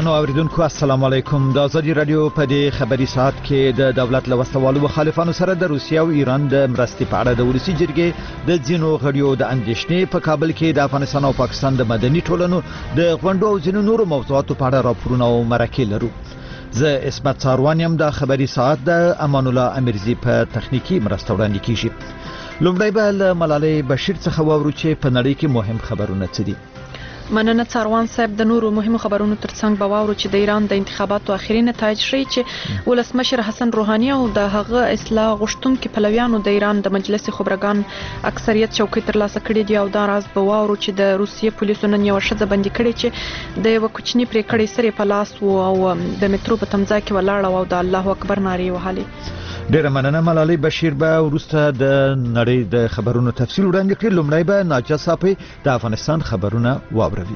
درنو اوریدونکو السلام علیکم. د ازادي رادیو په دې خبري ساعت کې د دولت له وسوالو مخالفانو سره د روسیې او ایران د مرستې په اړه د ولسی جرګې د ځینو غړیو د اندېښنې په کابل کې د افغانستان او پاکستان د مدني ټولنو د غونډو او ځینو نورو موضوعاتو په اړه راپورونه او مرکې لرو. زه اسمت ساروان یم. د خبري ساعت د امان الله امرزي په تخنیکی مرسته وړاندې کیږي. لومړی به له ملالۍ بشیر څخه واورو چې په نړۍ کې مهم خبرونه څه دي. مننه ساروان صاحب. د نورو مهمو خبرونو ترڅنګ به واورو چې د ایران د انتخاباتو اخیری نتایج ښیي چې ولسمشر حسن روحاني او د هغه اصلاح غوښتونکو پلویانو د ایران د مجلس خبرګان اکثریت چوکۍ ترلاسه کړې دي او دا راز به واورو چې د روسیې پولیسو نن یو ښځه بندي کړې چې د یو کوچني پریکړې سره په لاس او د میټرو په تمځای کې ولاړه او د الله اکبر نارې وهلې. ډیره مننه ملالۍ بشیر. به وروسته د نړۍ د خبرونو تفصیل وړاندې کړي. لومړی به ناجا صافي د افغانستان خبرونه واوروي.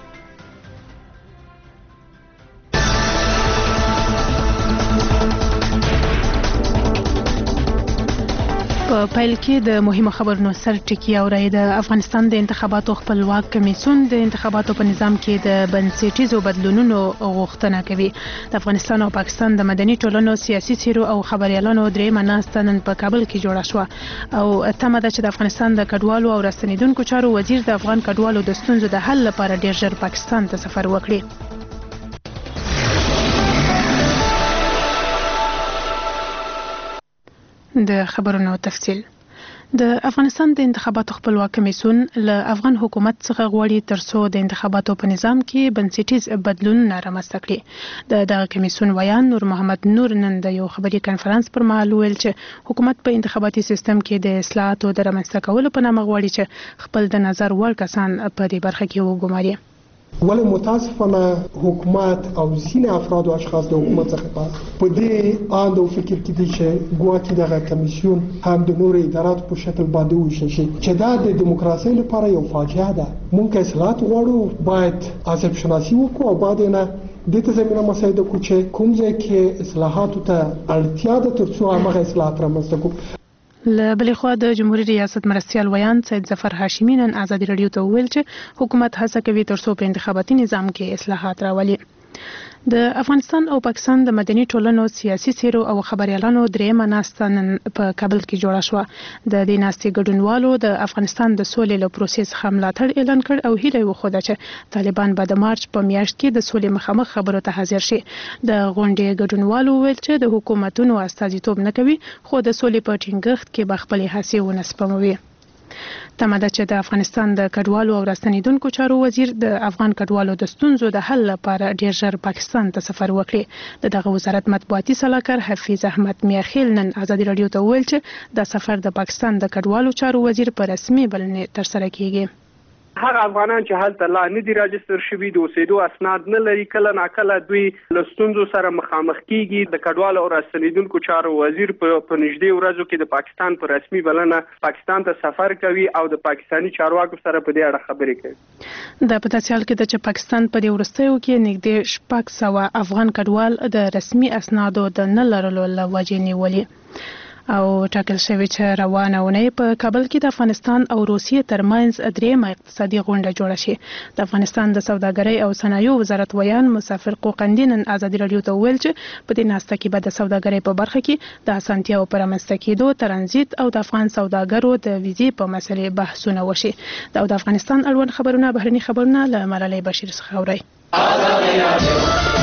په پیل کې د مهمو خبرونو سر ټکی اوري. د افغانستان د انتخاباتو خپلواک کمیسیون د انتخاباتو په نظام کې د بنسټیزو بدلونونو غوښتنه کوي. د افغانستان او پاکستان د مدني ټولنو سیاسي څیرو او خبريالانو درېمه ناسته نن په کابل کې جوړه شوه او تمه ده چې د افغانستان د کډوالو او راستنیدونکو چارو وزیر د افغان کډوالو د ستونزو د حل لپاره ډیر ژر پاکستان ته سفر وکړي. د خبرونو تفصیل. د افغانستان د انتخاباتو خپلواک کمیسیون له افغان حکومت څخه غواړي ترڅو د انتخاباتو په نظام کې بنسټیز بدلونونه رامنځته کړي. دغه کمیسیون ویان نور محمد نور نن د یو خبري کانفرنس پر مهال ویل چې حکومت په انتخاباتي سیستم کې د اصلاحاتو د رامنځته کولو په نامه غواړي چې خپل د نظر وړ کسان په دې برخه کې وګماري. ولی متاسفانه حکومت او ځینې افراد او اشخاص د حکومت څخه په دې اند او فکر کې دي چې ګواکې دغه کمیسیون هم د نورو اداراتو په شکل باندې وشي چې دا د دیموکراسۍ لپاره یو فاجعه ده. موږ اصلاحات غواړو، باید عصب شناسی وکړو او باید نه د ته زمينه مساعده کو چې کوم ځای کې اصلاحاتو ته اړتیا ده ترڅو هغه اصلاحات رامنځته کړو. له بلې خوا د جمهوریت ریاست مرستیال ویان سید ظفر هاشمي نن ازادي رادیو ته وویل چې حکومت هڅه کوي ترڅو په انتخاباتي نظام کې اصلاحات راولي. د افغانستان او پاکستان د مدني ټولنو سیاسي څیرو او خبريالانو درېمه ناسته نن په کابل کې جوړه شوه. د دې ناستې ګډونوالو د افغانستان د سولې له پروسې څخه ملاتړ اعلان کړ او هیله یې وښوده چې طالبان به د مارچ په میاشت کې د سولې مخامخ خبرو ته حاضر شي. د غونډې ګډونوالو ویل چې د حکومتونو استازیتوب نه کوي خو د سولې په ټینګښت کې به خپلې هڅې ونه سپموي. تمه ده چې د افغانستان د کډوالو او راستنیدونکو چارو وزیر د افغان کډوالو د ستونزو د حل لپاره ډیر ژر پاکستان ته سفر وکړي. دغه وزارت مطبوعاتي سلاکار حفیظ احمد میاخیل نن ازادي رادیو ته وویل چې د سفر د پاکستان د کډوالو چارو وزیر په رسمي بلنې ترسره کیږي. هغه افغانان چې هلته لا نه دي راجستر شوي د اوسېدو اسناد نه لري، کله ناکله دوی له ستونزو سره مخامخ کیږي. د کډوالو او راستنیدونکو چارو وزیر په نږدې ورځو کې د پاکستان په رسمي بلنه پاکستان ته سفر کوي او د پاکستاني چارواکو سره په دې اړه خبرې کوي. د په تاسیال کې د چې پاکستان په دې وروستیو کې نږدې 600 افغان کډوال د رسمي اسنادو د نه لرلو له وجې نیولي او ټاکل شوی چې روانه ونې په کابل کې د افغانستان او روسیې ترمنځ درېمه اقتصادي غونډه جوړه شي. د افغانستان د سوداګرۍ او صنایعو وزارت ویان مسافر قوقندي نن ازادي رادیو ته وویل چې په دې ناسته کې به د سوداګرۍ په برخه کې د اسانتیاو پر رامنځته کېدو، ترانزیت او د افغان سوداګرو د ویزې په مسلې بحثونه وشي. د افغانستان اړوند خبرونه بهرني خبرونه له ملالۍ بشیر څخه اورئ.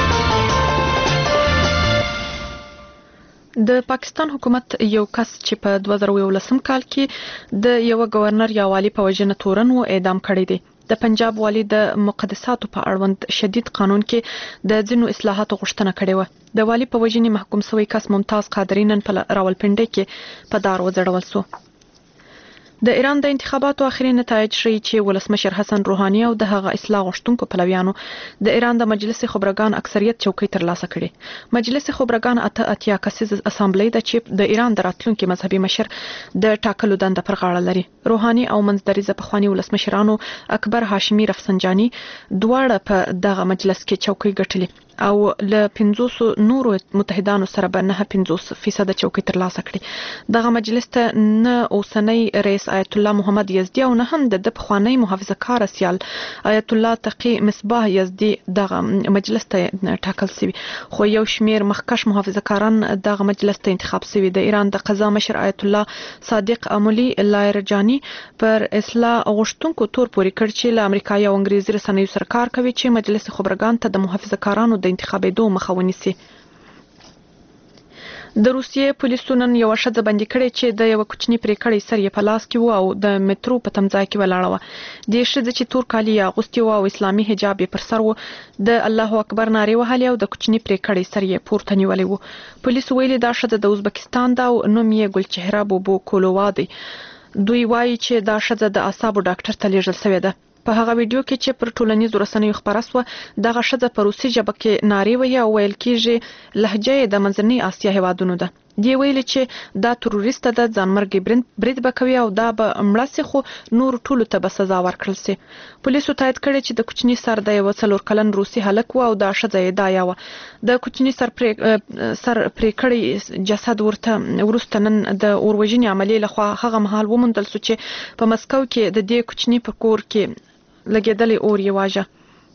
د پاکستان حکومت یو کس چې په 2011 کال کې د یو گورنر یا والی په وجه تورن و اعدام کړی دی. د پنجاب والی د مقدساتو په اړوند شدید قانون کې د ځینو اصلاحاتو غوښتنه کړې و. د والی په وجه محکوم شوی کس ممتاز قادری نن په راولپنډي کې په دار وځړول شو. د ایران د انتخاباتو اخري نتایج ښیي چې ولسمشر حسن روحاني او د هغه اصلاح غوښتونکو پلویانو د ایران د مجلس خبرګان اکثریت چوکۍ ترلاسه کړي. مجلس خبرګان اتیا کسیز اسامبلی د چې د ایران د راتلونکي مذهبي مشر د ټاکلو دنده پر غاړه لري. روحاني او منځدریزه پخواني ولسمشرانو اکبر هاشمي رفسنجاني دواړه په دغه مجلس کې چوکۍ ګټلې. او له 500 نورو متحدانو سره به 9.50% چوکۍ ترلاسه کړي. دغه مجلس ته نه اوسنی رئیس آیت الله محمد یزدی او نه هم د پخوانی محافظه کار سیال آیت الله تقی مصباح یزدی دغه مجلس ته ټاکل شوی، خو یو شمیر مخکش محافظه کاران دغه مجلس ته انتخاب شوی. د ایران د قضا مشر آیت الله صادق امولی لایرجانی پر اصلاح غوښتونکو تور پورې کړ چې له امریکایي او انګریزي رسنیو سره کار کوي چې مجلس خبرګان ته د محافظه کارانو د انتخابېدو مخه ونیسي. د روسیې پولیسو نن یو ښځه بندي کړې چې د یو کوچني پریکړې سر یې په لاس کې و او د میټرو په تمځای کې ولاړه و. د ښځې چې تور کالي اغوستي و او اسلامي حجاب یې پر سر و، د الله اکبر نارې وهلې او د کوچني پریکړې سر یې پورته نیولې و. پولیسو ویلي دا ښځه د ازبکستان ده او نوم یې ګلچهره بوبو کولووا دی. دوی وایي چې دا ښځه د اعصابو ډاکټر ته لیږل شوې ده. په هغه ویډیو کې چې پر ټولنیزو رسنیو خپره شوه، دغه ښځه په روسي ژبه کې نارې وهي او ویل کېږي لهجه یې د منځنۍ اسیا هیوادونو ده. دی ویل چې دا تروریست ده، ځانمرګي برید به کوي او دا به مړه سي، خو نور ټولو ته به سزا ورکړل سي. پولیسو تایید کړی چې د کوچني سر د یو 4 کلن روسي هلک و او دا ښځه یې دایا و. د کوچني سر پرې کړی جسد ورسته نن د اوروژنې عملیې لخوا هغه مهال وموندل سو چې په مسکو کې د دې کوچني په کور کې لګېدلې اور یې واژه.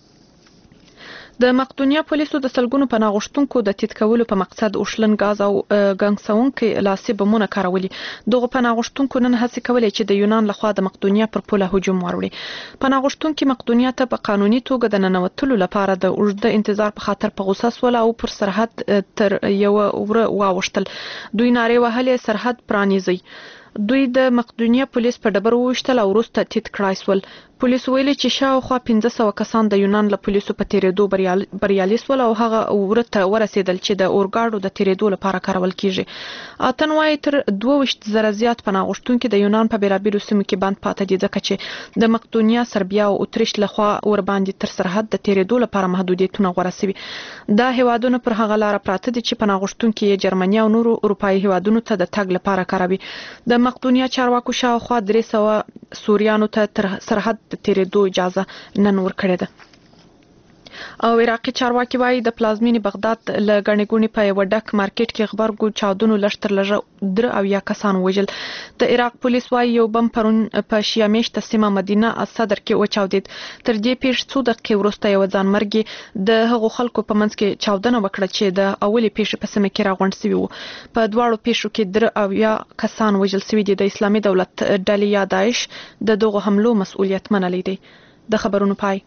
د مقدونیا پولیسو د سلګونو پناه غوښتونکو د تیت کولو په مقصد اوشلن غاز او ګنګسونکي لاسي بمونه کارولي. دغه پناه غوښتونکو نن هڅه کولې چې د یونان لخوا د مقدونیا پر پوله هجوم وروړي. پناه غوښتونکي مقدونیا ته په قانوني توګه د ننوتلو لپاره د اوږده انتظار په خاطر په غوسه سول او پر سرحد تر یو وره واوښتل. دوی نارې وهلې سرحد پرانیزي. دوی د مقدونیا پولیس په ډبرو وشتل او وروسته تیت کړای سول. پولیس ویلي چې شاوخوا 1500 کسان د یونان له پولیسو په تیرېدو بریالي سول او هغه ورته ورسېدل چې د اورګاډو د تیرېدو لپاره کارول کیږي. اتن وايي تر 22,000 زیات پناه غوښتونکي د یونان په بیلابیلو سیمو کې بند پاتې دي، ځکه چې د مقدونیا، سربیا او اتریش لخوا ور باندې تر سرحد د تیرېدو لپاره محدودیتونه غوړه شوي. دا هیوادونه پر هغه لار پراته دي چې پناه غوښتونکي یې جرمني او نورو اروپایي هیوادونو ته د تګ لپاره کاروي. د مقدونیا چارواکو شاوخوا 300 سوریانو ته تر سرحد د تیرېدو اجازه نن ورکړې ده. او عراقي چارواکي وایي د پلازمینې بغداد له ګڼې ګوڼې په یوه ډک مارکیټ کې غبرګو چاودنو لږ تر لږه 3 کسان ووژل. د عراق پولیس وایي یو بم پرون په شیعه میشته سیمه مدینه الصدر کې وچاودېد. تر دې پیښې 2 دقیقې وروسته یو ځانمرګي د هغو خلکو په منځ کې چاودنه وکړه چې د اولې پیښې په سیمه کې راغونډ شوي وو. په دواړو پیښو کې 3 کسان وژل شوي دي. د اسلامي دولت ډلې یا داعش د دغو حملو مسؤلیت منلی دی. د خبرونو پای.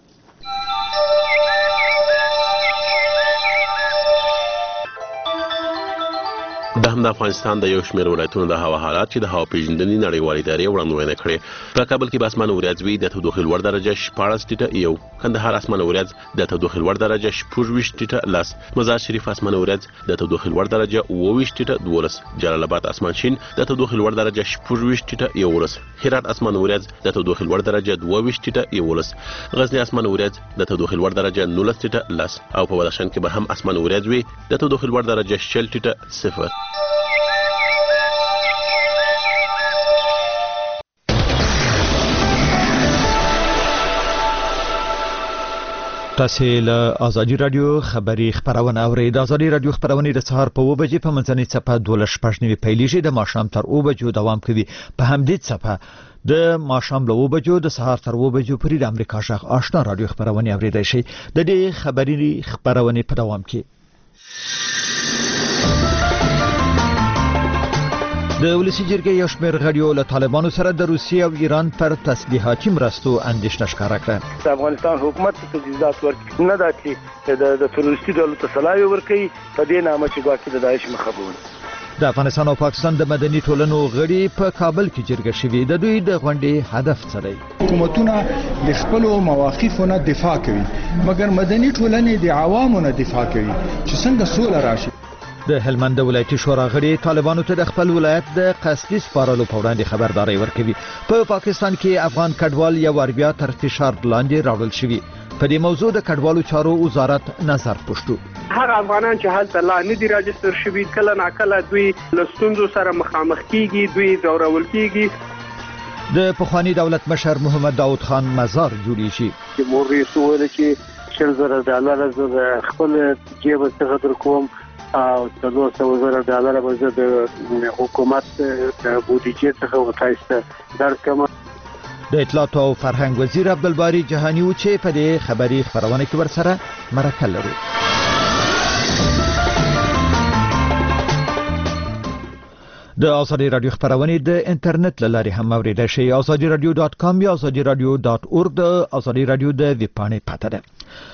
د هم د افغانستان د یو شمېر ولایتونو د هوا حالات چې د هوا پیژندنې نړیوالې ادارې وړاندوینه کړې. په کابل کې به اسمان وريځ وي، د تودوخې لوړ درجه 14.1، کندهار اسمان وريځ د تودوخې لوړ درجه 14.10، مزار شریف اسمان وريځ د تودوخې لوړ درجه 22.12، جلال آباد اسمان شین د تودوخې لوړ درجه 14.11، هرات اسمان وريځ د تودوخې لوړ درجه 22.11، غزنی اسمان وريځ د تودوخې لوړ درجه 19.10 او په بدخشان کې به هم اسمان وريځ وي د تودوخې لوړ درجه 0.0. تاسو له ازادي رادیو خبری خبرونه اورئ. د ازادي رادیو خبرونه د سهار په 2 بجې په منځنۍ صفه 12:15 پیلېږي، د ماښام تر 2 بجو دوام کوي. په همدې صفه د ماښام له 2 بجو د سهار تر 2 بجو پورې د امریکا شاخ آشنا رادیو خبرونه اوریدای شي. د دې خبري خبرونه په دوام کې د ولسی جرګې یو شمېر غړیو له طالبانو سره د روسیې او ایران پر تسلیحاتي مرستو اندېښنه ښکاره کړه. د افغانستان حکومت تجهیزات ورکړي نه دا چې د تروریستي ډلو ته سلاوي ورکړي په دې نامه چې ګواکې د داعش مخابون. د افغانستان او پاکستان د مدني ټولنو غړي په کابل کې جرګه شوي. د دوی د غونډې هدف څه دی؟ حکومتونه د خپل مواقفونو دفاع کوي، مګر مدني ټولنې د عوامو نه دفاع کوي چې څنګه سوله راشي. د هلمند ولایتي شورا غړي طالبانو ته د خپل ولایت د قصدي سپارلو په وړاندې خبرداري ورکوي. په پاکستان کې افغان کډوال یو وربیا تر فشار لاندې راوړل شوي. په دې موضوع د کډوالو چارو وزارت نظر پوښتو. هغه افغانان چې هلته لا نه دي راجستر شوي، کله ناکله دوی له ستونزو سره مخامخ کیږي، دوی ځورول کیږي. د پخوانی دولت مشر محمد داود خان مزار جوړیږي. چې موري سوال چې $40,000 زه خپل جیب څخه درکوم او $300,000 به زه د حکومت د بودیجې څخه وتایسته درکم. د اطلاعات او فرهنګ وزیر عبدالباری جهانی و چې په دې خبري خبرونه کې ورسره مرکه لري. د ازادي رادیو خبرونه د انټرنیټ لاري هم اوریدل شي. azadi.radio.com یا azadi.radio.org د ازادي رادیو د ویب پاڼې پته ده.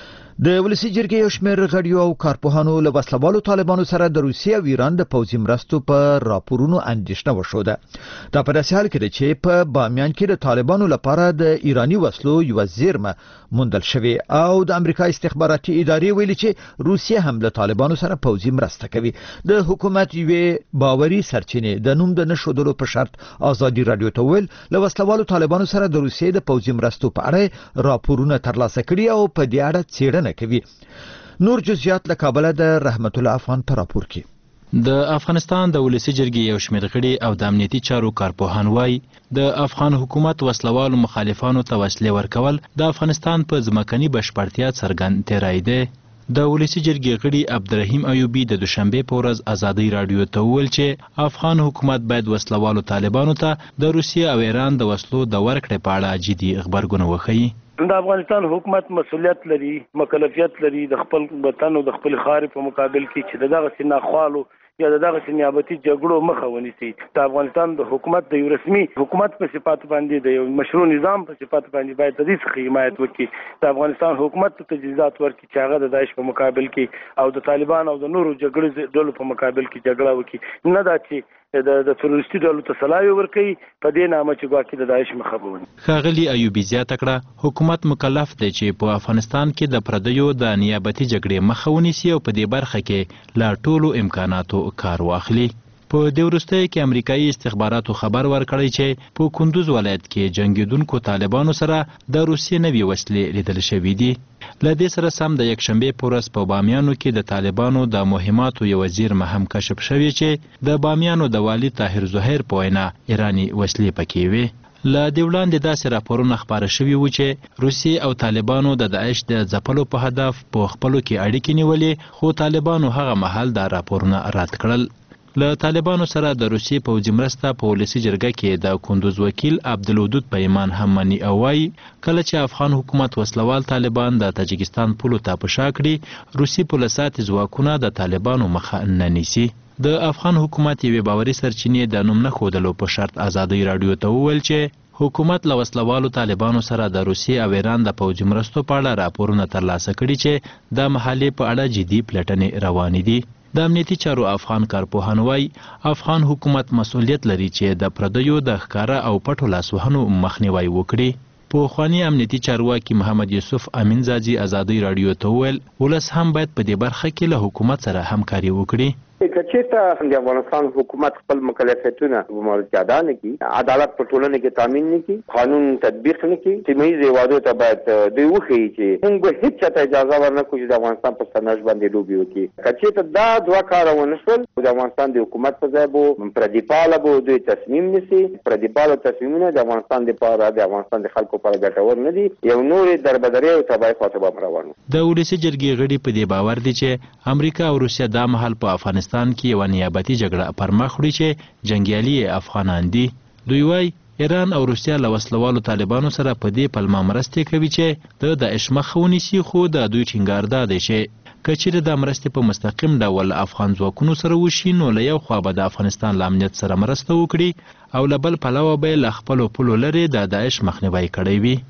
د ولسی جرګې یو شمېر غړي او کارپوهانو له وسلوالو طالبانو سره د روسیې او ایران د پوځي مرستو په راپورونو اندېښنه وشوده. دا په داسې حال کې ده چې په بامیان کې د طالبانو لپاره د ایرانی وسلو یو زیرمه موندل شوې او د امریکا استخباراتي ادارې ویلي چې روسیه هم له طالبانو سره پوځي مرسته کوي. د حکومت یوې باوري سرچینې د نوم د نشودلو په شرط ازادي رادیو ته ویل له وسلوالو طالبانو سره د روسیې د پوځي مرستو په اړه راپورونه ترلاسه کړي او په دې اړه څېړنه کوي. نور جزئیات له کابل د رحمت الله افغان پر راپور کې. د افغانستان د ولسی جرګې یو شمېر غړي او د امنیتي چارو کارپوهان وایي د افغان حکومت وسلوالو مخالفانو ته وسلې ورکول د افغانستان په ځمکني بشپړتیا څرګند تیری دی. د ولسی جرګې غړي عبدالرحیم ایوبی د دوشنبه په ورځ ازادي رادیو ته وویل چې افغان حکومت باید وسلوالو طالبانو ته د روسیې او ایران د وسلو د ورکړې په اړه جدي خبرګون وښيي. د افغانستان حکومت مسؤلیت لري، مکلفیت لري د خپل وطن او د خپل خارې په مقابل کې چې دغه سیناخوالو یا دغه نیابتي جګړو مخه ونیسي. د افغانستان د حکومت د یو رسمي حکومت په صفات باندې د یو مشروع نظام په صفات باندې باید د دې څخه حمایت وکړي. د افغانستان حکومت ته تجهیزات ورکړي چې هغه د داعش په مقابل کې او د طالبان او د نورو جګړو ډلو په مقابل کې جګړه وکړي، نه دا چې د تروریستي ډلو ته سلاوي ورکړي په دې نامه چې ګواکې د داعش مخه ونیسي. ښاغلي ایوبي زیاته کړه حکومت مکلف دی چې په افغانستان کې د پردیو د نیابتي جګړې مخه ونیسي او په دې برخه کې لا ټولو امکاناتو کار واخلي. په دې وروستیو کې امریکایي استخباراتو خبر ورکړی چې په کندوز ولایت کې جنگیدونکو طالبانو سره د روسیې نوي وسلې لیدل شوې دي. له دې سره سم د یکشنبې په ورځ په بامیانو کې د طالبانو د مهماتو یو زیرمه هم کشف شوې چې د بامیانو د والي طاهر زهیر په وینا ایراني وسلې پکې وې. له دې وړاندې داسې راپورونه خپاره شوي وو چې روسیې او طالبانو د داعش د ځپلو په هدف په خپلو کې اړیکې نیولې، خو طالبانو هغه مهال دا راپورونه رد کړل. له طالبانو سره د روسیې پوځي مرسته په ولسی جرګه کې د کندوز وکیل عبدالودود پیمان هم مني او وایي کله چې افغان حکومت وسلوال طالبان د تاجکستان پولو ته په شا کړي، روسي پولیسات ځواکونه د طالبانو مخه نه نیسي. د افغان حکومت یوې باوري سرچینې د نوم نه ښودلو په شرط ازادي رادیو ته وویل چې حکومت له وسلوالو طالبانو سره د روسیې او ایران د پوځي مرستو په اړه راپورونه ترلاسه کړي چې د محلې په اړه جدي پلټنې روانې دي. د امنیتي چارو افغان کارپوهان وایي افغان حکومت مسؤلیت لري چې د پردیو د ښکاره او پټو لاسوهنو مخنیوی وکړي. پوخوانی امنیتي چارواکي محمد یوسف امین زاجي ازادي رادیو ته وویل ولس هم باید په دې برخه کې له حکومت سره همکاري وکړي. کچېته د افغانستان حکومت خپل مکلفیتونه مورد ادا نه کړي، عدالت په ټولنه کې تامین نه کړي، قانون تطبیق نه کړي، سیمه ییزو ته باید دوی وښیي چې موږ هیڅ چاته اجازه ورنکړو چې د افغانستان په سرنوشت باندې لوبې وکړي. کچېته دا دوه کاره ونه شول، د افغانستان د حکومت په ځای به پردیپاله به دوی تصمیم نیسي. پردیپاله تصمیمونه د افغانستان لپاره د افغانستان د خلکو لپاره ګټور نه دي، یو نورې دربدرۍ او تباهۍ خواته به روان. د ولسی جرګې غړي په دې باور دي چې امریکا او روسیه دا مهال په افغانستان کې یو نیابتي جګړه پر مخ وړي چې جنگیالي افغانان دي. دوی وايي ایران او روسیه له وسلوالو طالبانو سره په دې پلمه مرستې کوي چې د داعش مخه ونیسي، خو د دوی ټینګار دا دی چې که چیرې د مرستې په مستقیم ډول افغان ځواکونو سره وشي نو له یو خوا به د افغانستان له امنیت سره مرسته وکړي او له بل پلوه به له خپلو پولو لرې د داعش مخنیوی کړی وي.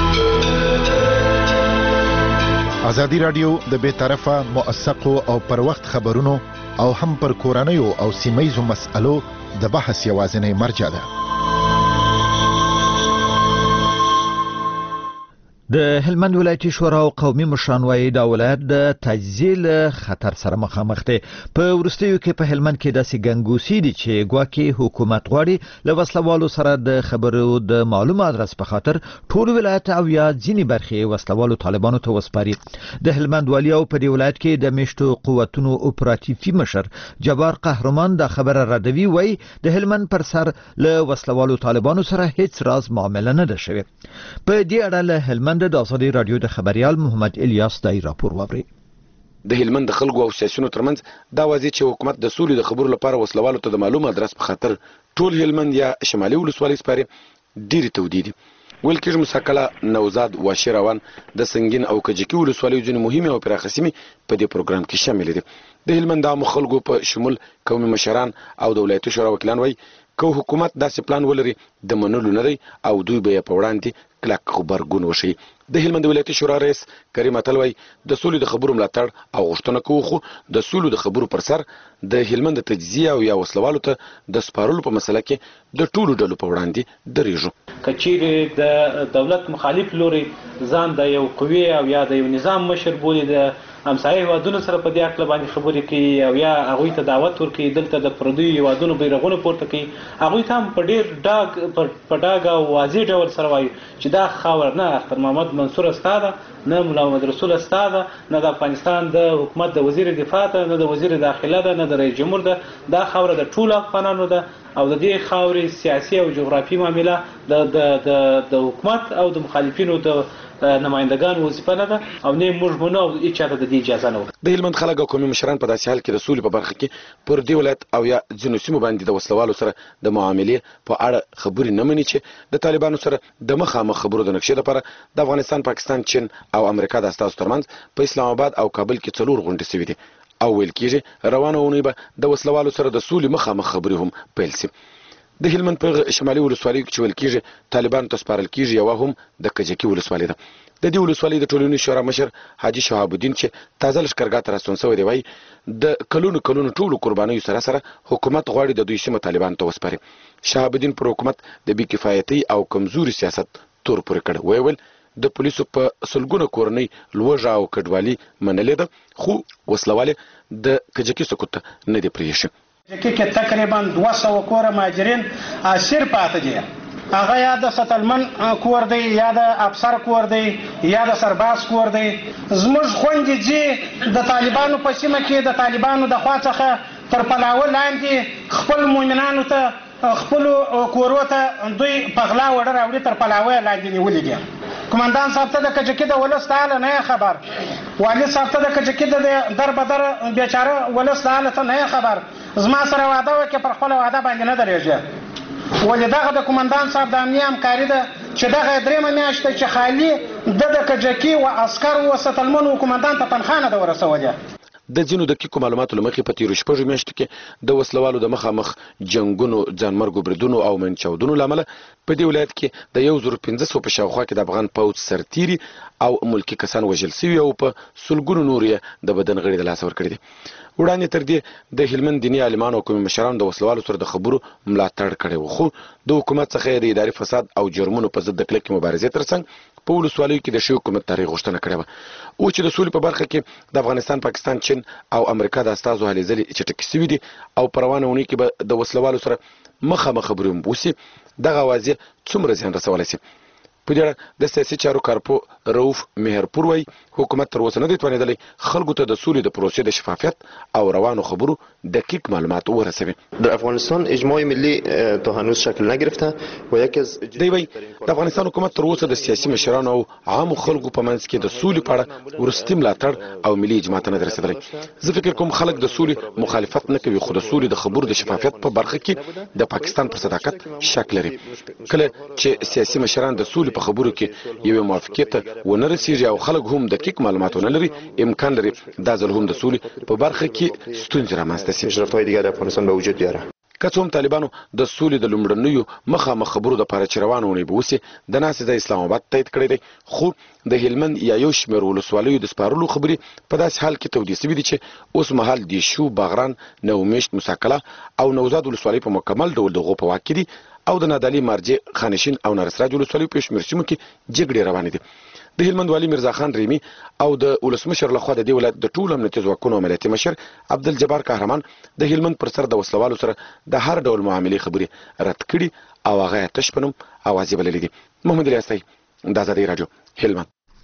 ازادي رادیو د بې طرفه موثقو او پر وخت خبرونو او هم پر کورنیو او سیمه‌یزو مسألو د بحث یوازینی مرجع ده. د هلمند ولایتي شورا او قومي مشران وايي دا ولایت د تجزیل خطر سره مخامخ دی. په وروستیو کې په هلمند کې داسې ګنګوسې دي چې ګواکې حکومت غواړي له وسلوالو سره د خبرو د معلوم ادرس په خاطر ټول ولایت او یا ځینې برخې وسلوالو طالبانو ته وسپاري. د هلمند والي او په دې ولایت کې د میشتو قوتونو اپراتیفي مشر جبار قهرمان دا خبره ردوي. وایي د هلمند پر سر له وسلوالو طالبانو سره هیڅ راز معامله نه ده شوې. په دې اړه له هلمند هلمند د ازادي رادیو د خبريال محمد الیاس دای راپور ووري. د هلمند د خلکو او سیاسيونو ترمنځ دا واضح چې حکومت د سولې د خبرو لپاره وسلوالو ته د معلومه ادرس په خاطر ټول هلمند یا شمالي ولسوالۍ سپاري ډېری تودې دي. ویل کېږي مساکله نوزاد واشیروان د سنگین او کجکي ولسوالۍ ځینې مهمه او پراخه سیمې په دې پروګرام کې شامل دي. د هلمند عامو خلکو په شمول قومي مشران او د ولایتي شورا وکیلان وایي که حکومت داسې پلان ولري د منلو نه دی او دوی به یې په وړاندې کلک غبرګون وښیي. د هلمند ولایتي شورا رئیس کریم اتل وایي د سولې د خبرو ملاتړ او غوښتنه کوو، خو د سولې د خبرو پر سر د هلمند د تجزیه او یا وسلوالو ته د سپارلو په مسله کې د ټولو ډلو په وړاندې درېږو. که چیرې د دولت مخالف لوري ځان د یو قوي او یا د یو نظام مشر بولي، د همسایه هیوادونو سره په دې اړه باندې خبرې کوي او یا هغوی ته دعوت ورکوي دلته د پردیو هیوادونو بیرغونه پورته کوي، هغوی ته هم په ډېر ډاګ او واضح ډول سره وایي چې دا خاوره نه اختر محمد منصور ستا ده، نه ملا محمد رسول ستا ده، نه د افغانستان د حکومت د وزیر دفاع ده، نه د وزیر داخله ده، نه د رئیس جمهور ده. دا خاوره د ټولو افغانانو ده او د دې خاورې سیاسي او جغرافي معامله د حکومت او د مخالفینو د نمائندگان وظیفه نه ده او نه موږ مونږ او هیڅ چاته د دې اجازه نه ورکوي. د هلمند خلک او قومي مشران په داسې حال کې د سولې په برخه کې پر دې ولایت او یا ځینو سیمو باندې د وسلوالو سره د معاملې په اړه خبرې نه مني چې د طالبانو سره د مخامخ خبرو د نقشې لپاره د افغانستان، پاکستان، چین او امریکا د استازو ترمنځ په اسلام آباد او کابل کې 4 غونډې شوې دي او ویل کېږي روانه اونۍ به د وسلوالو سره د سولې مخامخ خبرې هم پیل شي. د هلمند په شمالي ولسوالۍ کې چې ویل کېږي طالبانو ته سپارل کېږي یوه هم د کجکي ولسوالۍ ده. د دې ولسوالۍ د ټولنیز شورا مشر حاجي شهاب الدین چې تازه لښکرګاه ته راستون شوی دی وایي د کلونو ټولو قربانیو سره حکومت غواړي د دوی سیمه طالبانو ته وسپاري. شهاب الدین پر حکومت د بې کفایتۍ او کمزوري سیاست تور پورې کړ. ویل د پولیسو په سلګونه کورنۍ لوږه او کډوالي منلې ده، خو وسلواله د کجکي سقوط نه دی پریښی. کجکي کې تقریبا 200 کوره مهاجرین اسیر پاتې دي. هغه یا د سټلمن کور دی، یا د افسر کور دی، یا د سرباز کور دی. زموږ خوندې چې د طالبانو په سیمه کې د طالبانو د خوا څخه تر پلاوه لاندې خپل مؤمنانو ته خپل کورو ته دوی په غلا وړه راوړي، تر پلاوه لاندې نیولې دي. کمانډان صاحب ته د کجکي د ولس د حاله نه خبر، والي صاحب ته د کجکي د در بدر بیچاره ولس د حاله ته نه خبر. زما سره وعده وکړه پر خپل وعده باندې نه درېږي. ولې دغه د کمانډان صاحب د امنیه همکاري ده چې دغه درېیمه میاشت چې خالي د کجکي و عسکر و سټلمن و کمانډان ته تنخواه نه ده ورسولې. د ځینو دقیقو معلوماتو له مخې په تیرو شپږو میاشتو کې د وسلوالو د مخامخ جنګونو، ځانمرګو بریدونو او منچاودنو له امله په دې ولایت کې د 1500 په شاوخوا کې د افغان پوځ سرتیري او ملکي کسان وژل شوي او په سلګونو نور یې د بدن غړي د لاسه ورکړي دي. وړاندې تر دې د هلمند دیني عالمانو او قومي مشرانو د وسلوالو سره د خبرو ملاتړ کړی و، خو د حکومت څخه د اداري فساد او جرمونو په ضد د کلکې مبارزې ترڅنګ په ولسوالیو کې د شوي حکومت تاریخ غوښتنه کړې وه. او چې د سولې په برخه کې د افغانستان، پاکستان، چین او امریکا د استازو هلې ځلې چټکې شوي دي او په روانه اونۍ کې به د وسلوالو سره مخامخ خبرې هم وشي. دغه اوازې څومره زیان رسولی شي؟ په دې اړه د سیاسي چارو کارپو رؤف مهرپور وایي حکومت تر اوسه نه دی توانېدلی خلکو ته د سولې د پروسې د شفافیت او روانو خبرو دقیق معلومات ورسوي. در افغانستان اجماع ملی تا هنوز شکل نگرفته و یکی از دی وایي د افغانستان حکومت تر اوسه د سیاسي مشرانو او عامو خلکو په منځ کې د سولې په اړه وروستي ملاتړ او ملي اجماع ته نه دی رسېدلی. زه فکر کوم خلک د سولې مخالفت نه کوي، خو د سولې د خبرو د شفافیت په برخه کې د پاکستان پر صداقت شک لري. کله چې سیاسي مشران د سولې په خبرو کې یو موافقت ونه رسیږي او خلک هم دقیق معلومات نه لري، امکان لري دا ځل هم د سولې په برخه کې ستونزې رامنځته شي. پیشرفت‌های دیگر در افغانستان به وجود بیاره. که څه هم طالبانو د سولې د لومړنیو مخامخ خبرو دپاره چې روانه اونۍ به وسي د ناستې ځای اسلام آباد تایید کړی دی، خو د هلمند یا یو شمېر ولسوالیو د سپارلو خبرې په داسې حال کې تودې شوي دي چې اوس مهال دیشو، باغران، نومیشت، مساکله او نوزاد ولسوالۍ په مکمل ډول د هغو په واک کې دي او د نادعلي، مارجې، خانشین او نارسراج ولسوالیو په شمېر سیمو کې جګړې روانې دي. د هلمند والي میرزا خان ریمي او د ولسمشر لخوا د دې ولایت د ټولو امنیتي ځواکونو عملیاتي مشر عبدالجبار قهرمان د هلمند پر سر د وسلوالو سره د هر ډول معاملې خبرې رد کړي او هغه یې تش په نوم اوازې بللې دي. محمد الیاس تای، د ازادۍ راډیو، هلمند.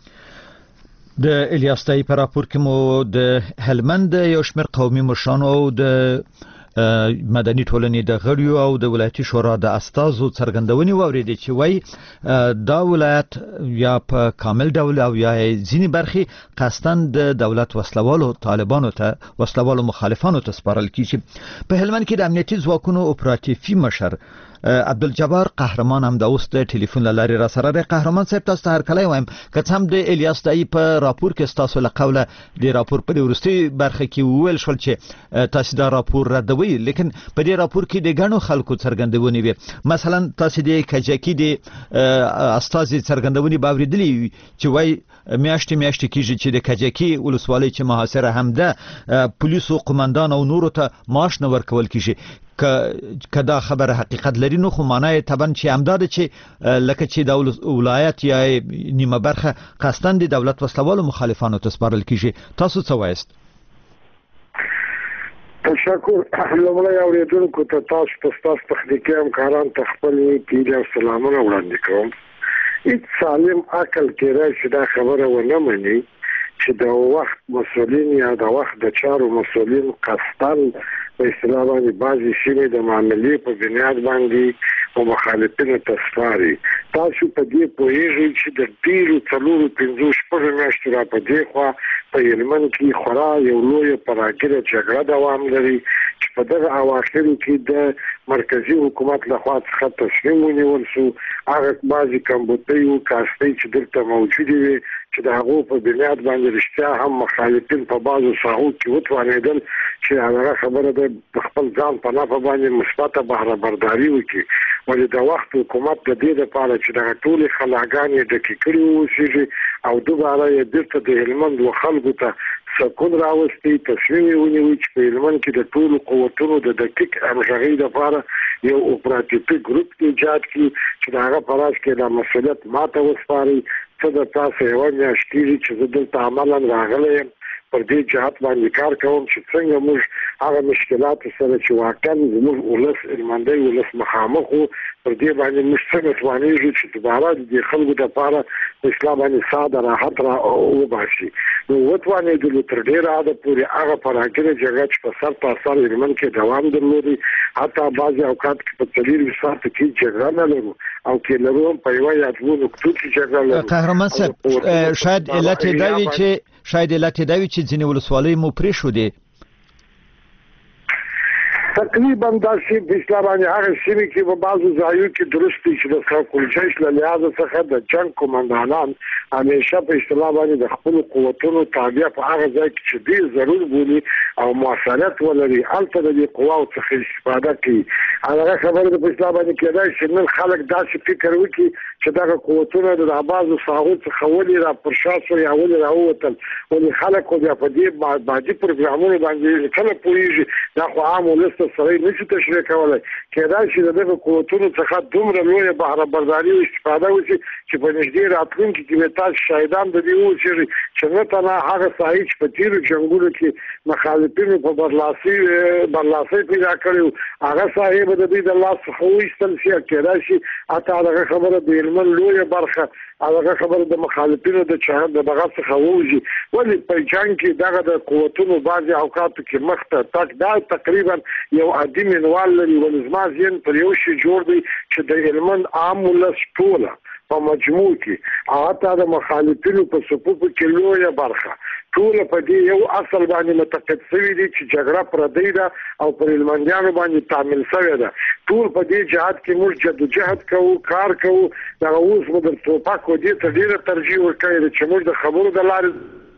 د الیاس تای په راپور کې مو د هلمند یو شمېر قومي مشرانو او د مدني ټولنې د غړیو او د ولایتي شورا د استازو څرګندونې واوریدې چې وایي دا ولایت یا په کامل ډول او یا ځینې برخې قصداً د دولت وسلوالو طالبانو ته وسلوالو مخالفانو ته سپارل کیږي. په هلمند کې د امنیتي ځواکونو اپراتیفي مشر عبدالجبار قهرمان هم د اوس د ټلیفون لارې را سره دی. قهرمان صاحب تاسو ته هرکلی وایم که څه هم د الیاس دایي په راپور کې ستاسو له قوله د راپور په وروستۍ برخه کې وویل شول چې تاسو دا راپور ردوي، لیکن په دې راپور کې د ګڼو خلکو څرګندونې وي. مثلا تاسو د کجکي د استازي څرګندونې باوریدلې چې وایي میاشتې کېږي چې د کجکي ولسوالۍ چې محاصره هم ده پولیسو قومندان او نورو ته معاش نه ورکول کېږي. که دا خبره حقیقت لري نو خو معنی طبعا چې همداده چې لکه چې د ولایت یا نیمه برخه قصداً د دولت وسلوالو مخالفانو ته سپارل کیږي. تاسو څه وایست؟ تشکر. لومړی اوریدونکو ته تاسو په تاسو تخنیکي همکاران ته خپل پیډ او سلامونه وړاندې کوم. هیڅ سالم عقل کې راځي دا خبره ونه مني چې د وخت مسولین یا د وخت د چارو مسولین قصداً په اصطلاح باندې بعضې سیمې د معاملې په بنیاد باندې او مخالفینو ته سپاري. تاسو په دې پوهیږئ چې د ډېرو 4-5 میاشتو را په دې خوا په هلمند کې خورا یو لویه پراګیره جګړه دوام لري چې په دغه اواخرو کې د مرکزي حکومت لخوا څخه تصمیم ونیول شو هغه بعضې کمبوتۍ او کاستۍ چې دلته موجودې وي چې د هغو په بنیاد باندې رښتیا هم مخالفین په بعضو ساحو کې وتوانېدل چې هغه خبره ده په خپل ځان په نفع باندې مثبته بهره برداري وکړي. ولې د وخت حکومت د دې لپاره چې دغه ټولې خلاګانې ډکې کړي واوسېږي او دوباره یې بیرته د هلمند و خلکو ته سکون راوستي تصمیم یې ونیوي چې په هلمند کې د ټولو قوتونو د دقیق همغږۍ لپاره یو اپراتیفي ګروپ ایجاد کړي چې د هغه په راس کې دا مسؤلیت ماته وسپاري. څه د تاسو یوه میاشت کېږي چې زه دلته عملاً راغلی یم پر دې جهت باندې کار کوم چې څنګه موږ هغه مشکلاتو سره چې واقعا زموږ ولس هلمندی ولس مخامخ و پر دې باندې موږ څنګه توانېږو چې دوباره د دې خلکو دپاره په اصطلاح باندې ساده راحت را وباسي. نو وتوانېدلو تر ډېره حده پورې هغه پراګیره جګړه چې په سر تا سر هلمند کې دوام درلودی حتی بعضې اوقات کې په 4 ساعته کې جګړه نه لرو او کې لرو هم په یوه یا 2 نقطو کې جګړه لرو. قهرمان صاحب شاید علت یې دا وي چې ځینې ولسوالۍ مو پرېښودې. تقریبا داسې په اصطلاح باندې هغه سیمې کې په بعضو ځایو کې درست دي چې د خلکالجیش له لحاظه څخه د جنګ قومندانان همیشه په اصطلاح باندې د خپلو قوتونو تابع په هغه ځای کې چې ډېر ضرور بولي او مواصلت ولري هلته د دې قواو څخه استفاده کوي. هغه خبره د په اصطلاح باندې کېدای شي نن خلک داسې فکر وکړي چې دغه قوتونه د بعضو ساحو څخه ولې را پر شا شول یا ولې راووتل. ولې خلک خو بیا په دې بعدي پروګرامونو باندې کله پوهېږي دا خو عام ولس سره نشي تشریح کولای. کېدای شي د دغه قوتونو څخه دومره لویه بهره برداري او استفاده وشي چې په نږدې راتلونکي کې به تاسو شاهدان د دې واوسئ چې نه تنها هغه ساحې چې په تېرو جنګونو کې مخالفینو په برلاسۍ پیدا کړې وو هغه ساحې به د دوی د لاس څخه وایستل شي. کېدای شي حتی هغه خبره د هلمند لویه برخه هغه خبره د مخالفینو د دغه څخه ووځي. ولې په جنګ کې دغه د قوتونو بعضې اوقاتو کې مخ ته تګ دا تقریبا یو عادي منوال لري. ولې زما ذهن پر یو شي جوړ دی چې د هلمند عام ولس ټوله په مجموع کې حتی د مخالفینو په صفوفو کې لویه برخه ټوله په دې یو اصل باندې متقد شوي دي چې جګړه پردۍ ده او پر هلمندیانو باندې تعمیل شوې ده. ټول په دې جهت کې موږ جدوجهد کوو کار کوو. دغه اوس مو د ټوپک دې ته ډېره ترجیح ورکړې ده چې موږ د خبرو د لارې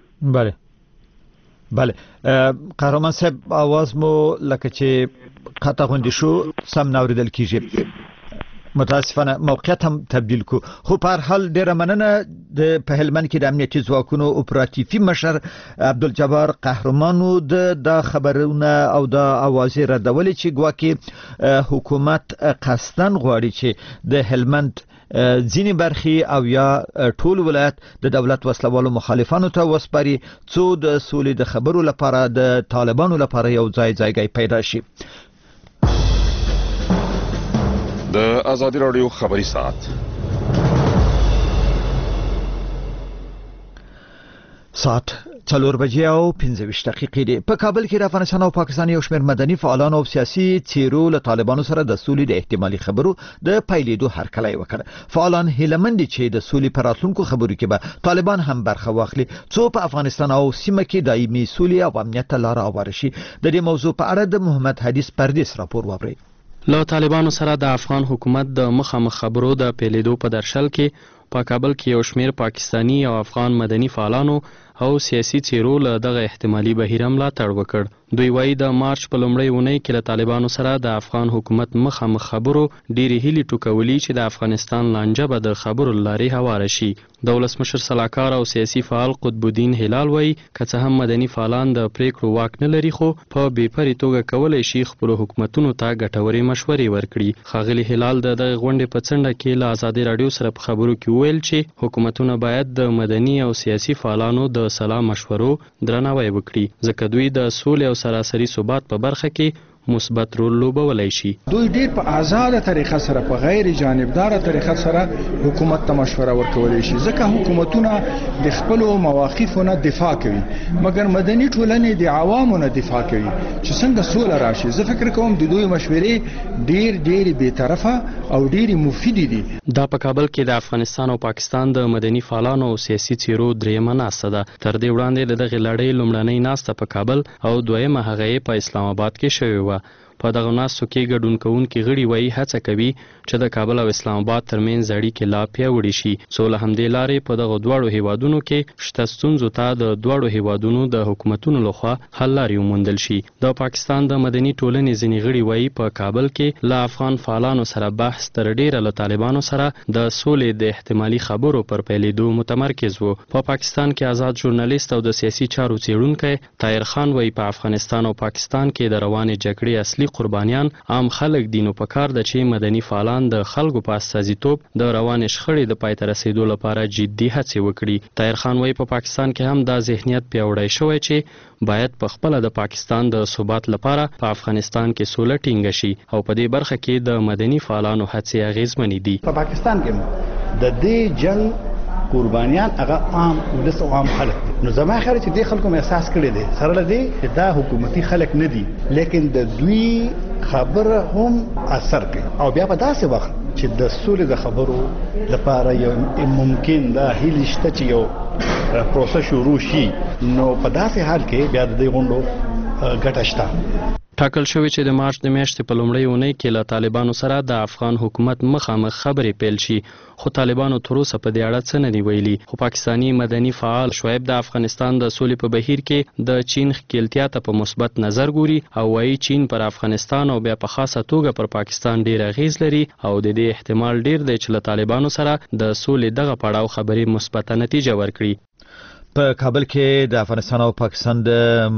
بله قهرمان صاحب आवाज مو لکه چې قطع غوندې شو سم نه اورېدل کېږي. متاسفانه موقعیت هم تبدیل کو. خو په هر حال ډیره مننه د په هلمند کې د امنیتي ځواکونو اپراتیفي مشر عبدالجبار قهرمانو د خبرونه او د اوازې ردولې چې ګواکې حکومت قصداً غواړي چې د هلمند ځینې برخې او یا ټول ولایت د دولت وسلوالو مخالفانو ته وسپاري څو د سولې د خبرو لپاره د طالبانو لپاره یو ځای پیدا شي. د آزادي رادیو خبري ساعت 4 بجې او 15 دقیقې دي. په کابل کې د افغانستان او پاکستان یو شمېر مدني فعالان او سیاسي څیرو له طالبانو سره د سولې د احتمالي خبرو د پیلېدو هرکلی وکړ. فعالان هیلمند چې د سولې پر راتلونکو خبرو کې به طالبان هم برخه واخلي څو په افغانستان او سیمه کې دایمي سولې او امنیت ته لار هواره شي. د دې موضوع په اړه د محمد حدیث پردیس راپور واورئ. له طالبانو سره د افغان حکومت د مخامخ خبرو د پیلېدو په درشل کې په کابل کې یو شمېر پاکستانی او افغان مدني فعالانو او سیاسي څیرو له دغه احتمالي بهیر ملاتړ وکړ. دوی وایي د مارچ په لومړۍ اونۍ کې له طالبانو سره د افغان حکومت مخامخ خبرو ډېرې هیلې ټوکولي چې د افغانستان لانجه به د خبرو له لارې هواره شي. د ولسمشر سلاکار او سیاسي فعال قطب الدین هلال وایي که څه هم مدني فعالان د پریکړو واک نه لري خو په بې پرې توګه کولی شي خپلو حکومتونو ته ګټورې مشورې ورکړي. ښاغلي هلال د دغې غونډې په څنډه کې له ازادي راډیو سره په خبرو کې وویل چې حکومتونه باید د مدني او سیاسي فعالانو د سلا مشورو درناوی وکړي ځکه دوی د سولې او سراسري ثبات په برخه کې مثبت رول لوبولای شي. دوی ډیر په آزاده طریقه سره په غیر جانبدار طریقه سره حکومت ته مشوره ورکولای شي ځکه حکومتونه د خپل مواقفو نه دفاع کوي مګر مدني ټولنې د عوامو نه دفاع کوي چې څنګه سوله راشي. زه فکر کوم د دوی مشورې ډیر بې طرفه او ډیر مفیدې دي. دا په کابل کې د افغانستان او پاکستان د مدني فعالانو او سیاسي څیرو دریمه ناسته ده. تر دې وړاندې د دغې لړۍ لومړنۍ ناسته په کابل او دویمه هغه په اسلام آباد کې شوې وه. په دغه ناستو کې ګډون کوونکي غړي وایي هڅه کوي چې د کابل او اسلام آباد ترمنځ اړیکې لا پیاوړې شي څو له همدې لارې په دغه دواړو هیوادونو کې شته ستونزو ته د دواړو هیوادونو د حکومتونو لخوا حل لارې وموندل شي. د پاکستان د مدني ټولنې ځینې غړي وایي په کابل کې له افغان فعالانو سره بحث تر ډیره له طالبانو سره د سولې د احتمالي خبرو پر پیلېدو متمرکز و. په پاکستان کې آزاد ژورنالیست او د سیاسي چارو څیړونکی طاهر خان وایي په افغانستان او پاکستان کې د روانې جګړې اصلي قربانیان عام خلک دي نو پکار د چې مدني فعالان د خلکو په استازیتوب د روانې شخړې د پای ته رسیدو لپاره جدي هڅې وکړي. طاهر خان وایي په پاکستان کې هم دا ذهنیت پیاوړی شوی چې باید په خپل د پاکستان د ثبات لپاره په افغانستان کې سوله ټینګه شي او په دې برخه کې د مدني فعالانو هڅې اغیزمنې دي. په پاکستان کې د دې جنگ قربانیان هغه عام ولس او عام خلک دي. نو زما خیال چې دې خلکو احساس کړی دی سره لدی دا حکومتي خلک نه دي لیکن د دوی خبره هم اثر کوي او بیا په داسې وخت چې د سولې د خبرو لپاره یو ممکن دا هیله شته چې یو پروسه شروع شي نو په داسې حال کې بیا د دې غونډو ګټه شته. ټاکل شوی چې د مارچ د میاشتې په لومړۍ اونۍ کې له طالبانو سره د افغان حکومت مخامخ خبرې پیل شي خو طالبانو تر اوسه په دې اړه څه نه دي ویلي. خو پاکستانی مدني فعال شعیب د افغانستان د سولې په بهیر کې د چین ښکیلتیا ته په مثبت نظر ګوري او وایي چین پر افغانستان او بیا په خاصه توګه پر پاکستان ډیر اغیز لري او د دې احتمال ډیر دی چې له طالبانو سره د سولې دغه پړاو خبرې مثبته نتیجه ورکړي. په کابل کې د افغانستان او پاکستان د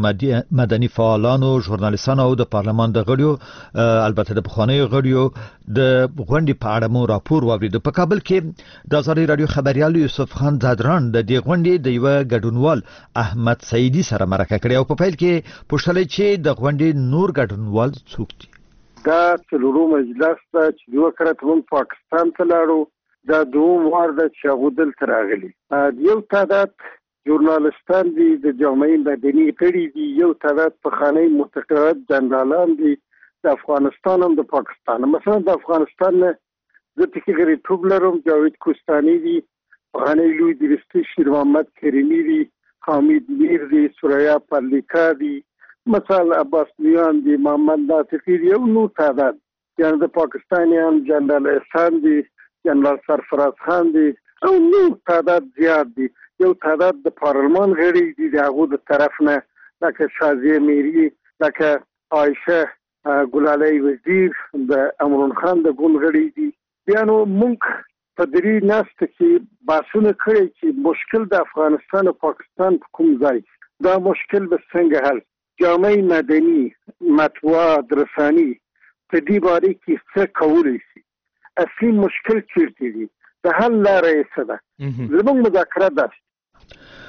مدني فعالانو ژورنالیستانو او د پارلمان د غړیو البته د پخوانیو غړیو د غونډې په اړه مو راپور واورید. په کابل کې د ازادي راډیو خبريال یوسف خان زادران د دې غونډې د یو ګډونوال احمد سعیدي سره مرکه کړې او په پیل کې پوښتنه چې د غونډې نور ګډونوال څوک دي. دا څلورو مجلس چې دوه کړه هم پاکستان ته لاړو دا دوه وار د شاغودل تراغلي یو تعداد ژورنالیستان دي د جامعې مدني غړي دي یو تعداد پخوانی متقاعد جنرالان دي د افغانستان هم د پاکستان. مثلا د افغانستان نه د تکیګری ټوبلرم جاوید کوستانی دي پخوانی لوی درستی شیر محمد کریمی دي حامد میر دي سوریا پرلیکا دي مثلا عباس میان دي محمد ناطقی دي او نو تعداد یعنی د پاکستانیان جنرال احسان دي جنرال سرفراز خان دي او نو تعداد زیات دي. یو تعداد د پارلمان غړي دي دغه د طرف نه لکه شازیه میری لکه عائشه ګلالي وزیر د امرون خان د ګوند غړي دي. بیا نو موږ په دې ناست کې باسونه کړی چې مشکل د افغانستان او پاکستان په کوم ځای دا مشکل به څنګه حل. جامعه مدني مطبوعات رساني په دې باره کې څه کولی شي اصلي مشکل چیرته دي د حل لارې څه ده زموږ مذاکره ده.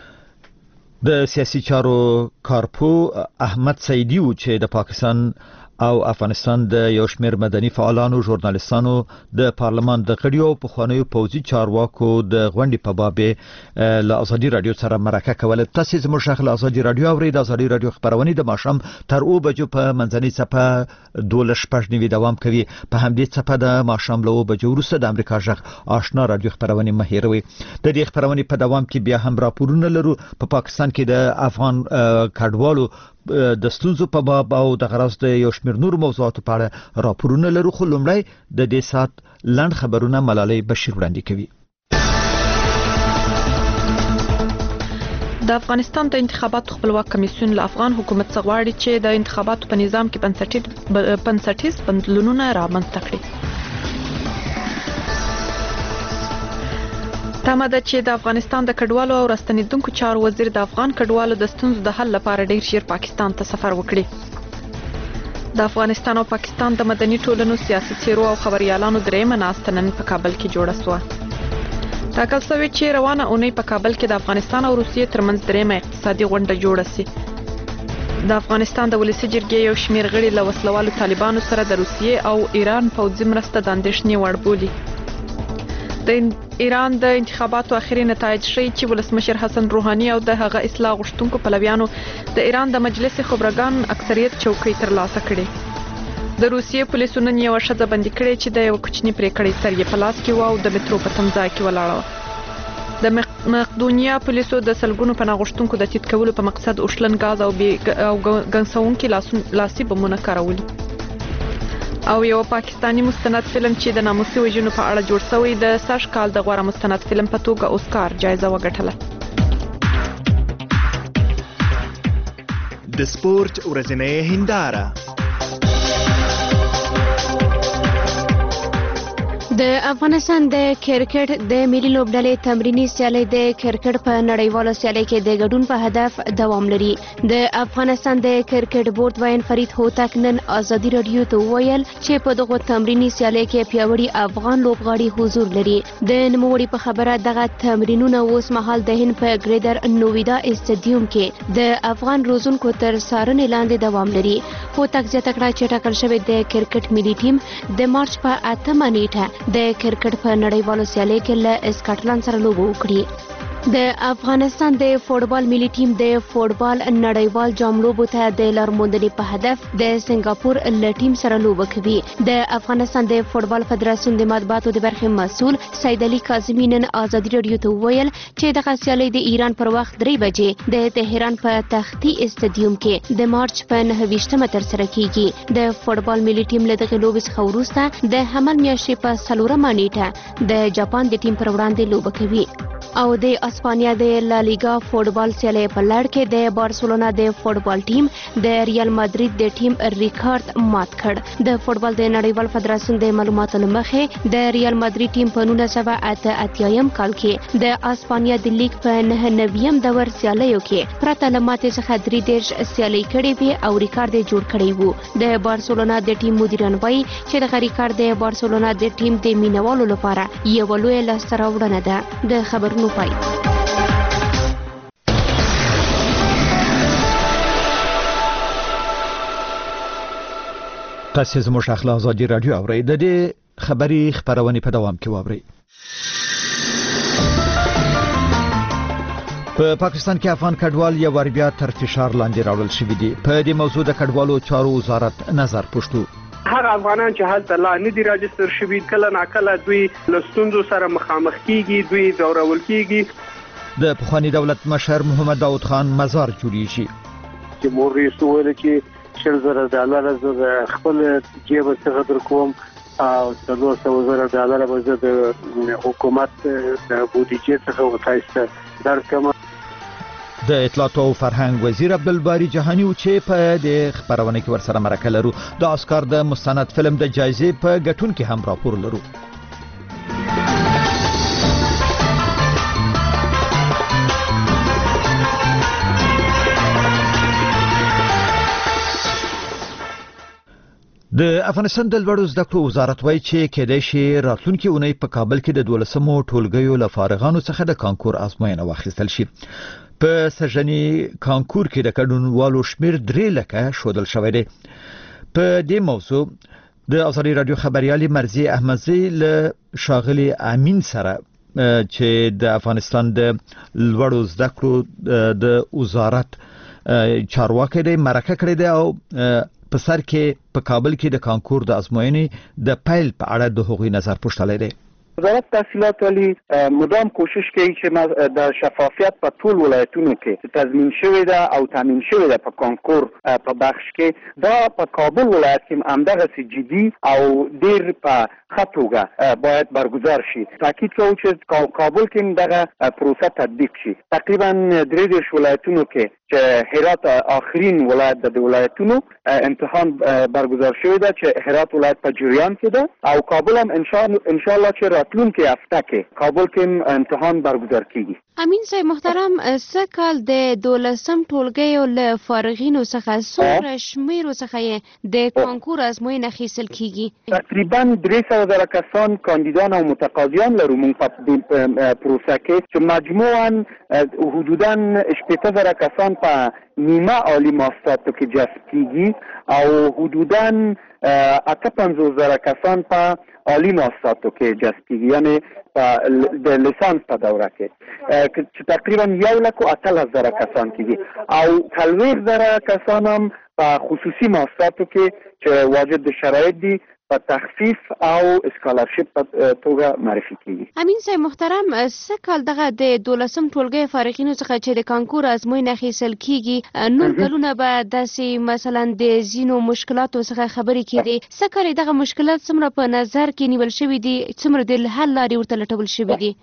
د سیاسي چارو کارپو احمد سعیدي چې د پاکستان او افغانستان د یو شمېر مدني فعالانو ژورنالیستانو د پارلمان د غړیو په خوانیو پوځي چارواکو د غونډې په باب له ازادي رادیو سره مرکه کوله. تاسو زموږ شغله ازادي رادیو اورئ. د ازادي رادیو خبرونه د ماښام تر 2 بجو په منځنۍ څپه 12:09 دوام کوي. په همدې څپه د ماښام له 2 بجو وروسته د امریکا ژغ آشنا رادیو خبرونه مهیروي. د دې خبرونه په دوام کې بیا هم راپورونه لرو. په پاکستان کې د افغان کډوالو د ستونزو په باب او د غرض د یو شمېر نور موضوعاتو په اړه راپورونه لرو. خو لومړی د دې سات لنډ خبرونه ملالۍ بشیر وړاندې کوي. د افغانستان د انتخاباتو خپلواک کمیسیون له افغان حکومت څخه غواړي چې د انتخاباتو په نظام کې بنسټیز بدلونونه رامنځته کړي. تمه ده چې د افغانستان د کډوالو او راستنیدونکو چارو وزیر د افغان کډوالو د ستونزو د حل لپاره ډیر ژر پاکستان ته سفر وکړي. د افغانستان او پاکستان د مدني ټولنو سیاسي څیرو او خبريالانو درېمه ناسته نن په کابل کې جوړه شوه. ټاکل شوی چې روانه اونۍ په کابل کې د افغانستان او روسیې ترمنځ درېمه اقتصادي غونډه جوړه شي. د افغانستان د ولسی جرګې یو شمېر غړي له وسلوالو طالبانو سره د روسیې او ایران پوځي مرسته د اندېښنې وړ بولي. د ایران د انتخاباتو اخري نتایج ښیي چې ولسمشر حسن روحاني او د هغه اصلاح غوښتونکو پلویانو د ایران د مجلس خبرګان اکثریت چوکۍ ترلاسه کړي. د روسیې پولیسو نن یوه ښځه بندي کړې چې د یو کوچني پرېکړې سر یې په لاس کې و او د مترو په تمځای کې ولاړه وه. د مقدونیا پولیسو د سلګونو پناه غوښتونکو د ټیټ کولو په مقصد اوښلن غاز او ګنګسونکي لاسي بمونه کارولي. او یو پاکستانی مستند فلم چې د ناموسي وژنو په اړه جوړ شوی د سږ کال د غوره مستند فلم په توګه اوسکار جایزه وګټله. د سپورت ورځنۍ هنداره. د افغانستان د کرکټ د ملي لوبډلې تمرینی سیالي د کرکټ په نړیوالو سیالي کې د ګډون په هدف دوام لري. د افغانستان د کرکټ بورډ وین فرید هوتک نن ازادي رادیو ته وویل چې په دغه تمرینی سیالي کې پیاوړي افغان لوبغاړي حضور لري. د نوموړي په خبره دغه تمرینونه اوس مهال د هند په ګریډر نوویدا استادیوم کې د افغان روزونکو تر څارنې لاندې دوام لري. هوتک زیاته کړه چې ټاکل شوی د کرکټ ملي ټیم د مارچ په 8مه نیټه د کرکټ په نړیوالو سیالۍ کې له اسکاټلند سره لوبه وکړي. د افغانستان د فوټبال ملي ټیم د فوټبال نړیوال جام لوبو ته د لارموندنې په هدف د سنگاپور له ټیم سره لوبه کوي. د افغانستان د فوټبال فدراسیون د مطبوعاتو د برخې مسؤل سید علي کاظمي نن ازادي رادیو ته وویل چې دغه سیالۍ د ایران پر وخت 3 بجې د تهران په تختی استادیوم کې د مارچ په 29مه ترسره کیږي. د فوټبال ملي ټیم له دغه لوبې څخه وروسته د حمل میاشتې په 4مه نیټه د جاپان د ټیم پر وړاندې لوبه کوي. او د اسپانیا د لا لیګا فوټبال سیالۍ په لړ کې د بارسلونا د فوټبال ټیم د ریال مادرید د ټیم ریکارډ مات کړ. د فوټبال د نړیوال فدراسیون د معلوماتو لمخې د ریال مادرید ټیم په 1988 کال کې د اسپانیا د لیګ په 99م دور سیالیو کې پرته له ماتې څخه 3 سیالۍ کړې وې او ریکارډ یې جوړ کړی وو. د بارسلونا د ټیم مدیران وایي چې دغه ریکارډ د بارسلونا د ټیم د مینوالو لپاره یو لوی لاسته راوړنه ده. د خبرونو پای. تاسو زموږ اخلاق ازادي رادیو اورئ. د دې خبري خبرونه په دوام کې واورئ. په پاکستان کې افغان کډوال یو ور بیا تر فشار لاندې راوړل شوی دي. په دې موضوع د کډوالو چارو وزارت نظر پوښتو. هغه افغانان چې هلته لا نه دي راجستر شوي کله ناکله دوی له ستونزو سره مخامخ کیږي، دوی ځورول کیږي. د پخوانی دولت مشر محمد داود خان مزار جوړیږي. چې مور رئیس وویل چې $1,000 زه خپل جیب څخه درکوم او $400,000 به زه د حکومت د بودیجې څخه وتایسته درکم. د اطلاعات او فرهنګ وزیر عبدالباری جهانی و چې په د خبرونه کې ورسره مرکه لرو. د اسکار د مستند فلم د جایزې په ګټون کې هم راپور لرو. د افغانستان د لوړو زده کړو وزارت وایي چې کېدای شي راتلونکي اونۍ په کابل کې د 12مو ټولګیو له فارغانو څخه د کانکور ازموینه واخیستل شي. په سژنی کانکور کې د کډونوالو شمیر 3 لکه شودل شوی دی. په دې موضوع د ازادي رادیو خبريالي مرزي احمدزي له شاغلي امین سره چې د افغانستان د لوړو زده کړو د وزارت چارواکي د مرکه کړی دی او په سر کې په کابل کې د کانکور د ازموینې د پیل په اړه د هغوی نظر پوښتلی دی. وزارت تحصیلات عالی مدام کوشش کوي چې د شفافیت په ټول ولایتونو کې تضمین شوی ده او تامین شوی ده په کانکور په بخش کې دا په کابل ولایت کې همدغه جدي او ډیر په خطوګه باید برگزار شي. تاکید کوو چې کابل کې دغه پروسه تطبیق شي. تقریبا 3 ولایتونو کې چې هرات آخرین ولایت د ولایتونو امتحان برگزار شوی ده چې هرات ولایت په جریان کې ده او کابل هم ان شاء الله چې راتلونکي هفته کې کابل کې امتحان برگزار کیږي. امین صاحب محترم، څه کال د 12م ټولګیو له فارغینو څخه څومره شمیرو څخه د کانکور ازموینه اخیستل کیږي؟ تقریبا 300,000 کسان کاندیدان او متقاضیان لرو موږ په پروسه کې چې مجموعاً حدوداً 80,000 کسان په نیمه عالی ماستراتو کې جذب کیږي او حدوداً 58,000 کسان په عالی ماستراتو کې جذب کیږي، یعنی د لیسانس په دوره کې چې تقریبا 1,08,000 کسان کیږي او 40,000 کسان هم په خصوصي ماستراتو کې چې واجد شرایط دي په تخفیف او اسکالرشپ په توګه معرفي کیږي. امین صاحب محترم، څه کال دغه د 12م ټولګي فارغینو څخه چې د کانکور ازموینه اخیستل کیږي نور کلونه به داسې مثلا د زینو مشکلاتو څخه خبرې کیږي، څه کال دغه مشکلات څومره په نظر کې نیول شوی دي، څومره د حل لارې ورته لټول شوی دي؟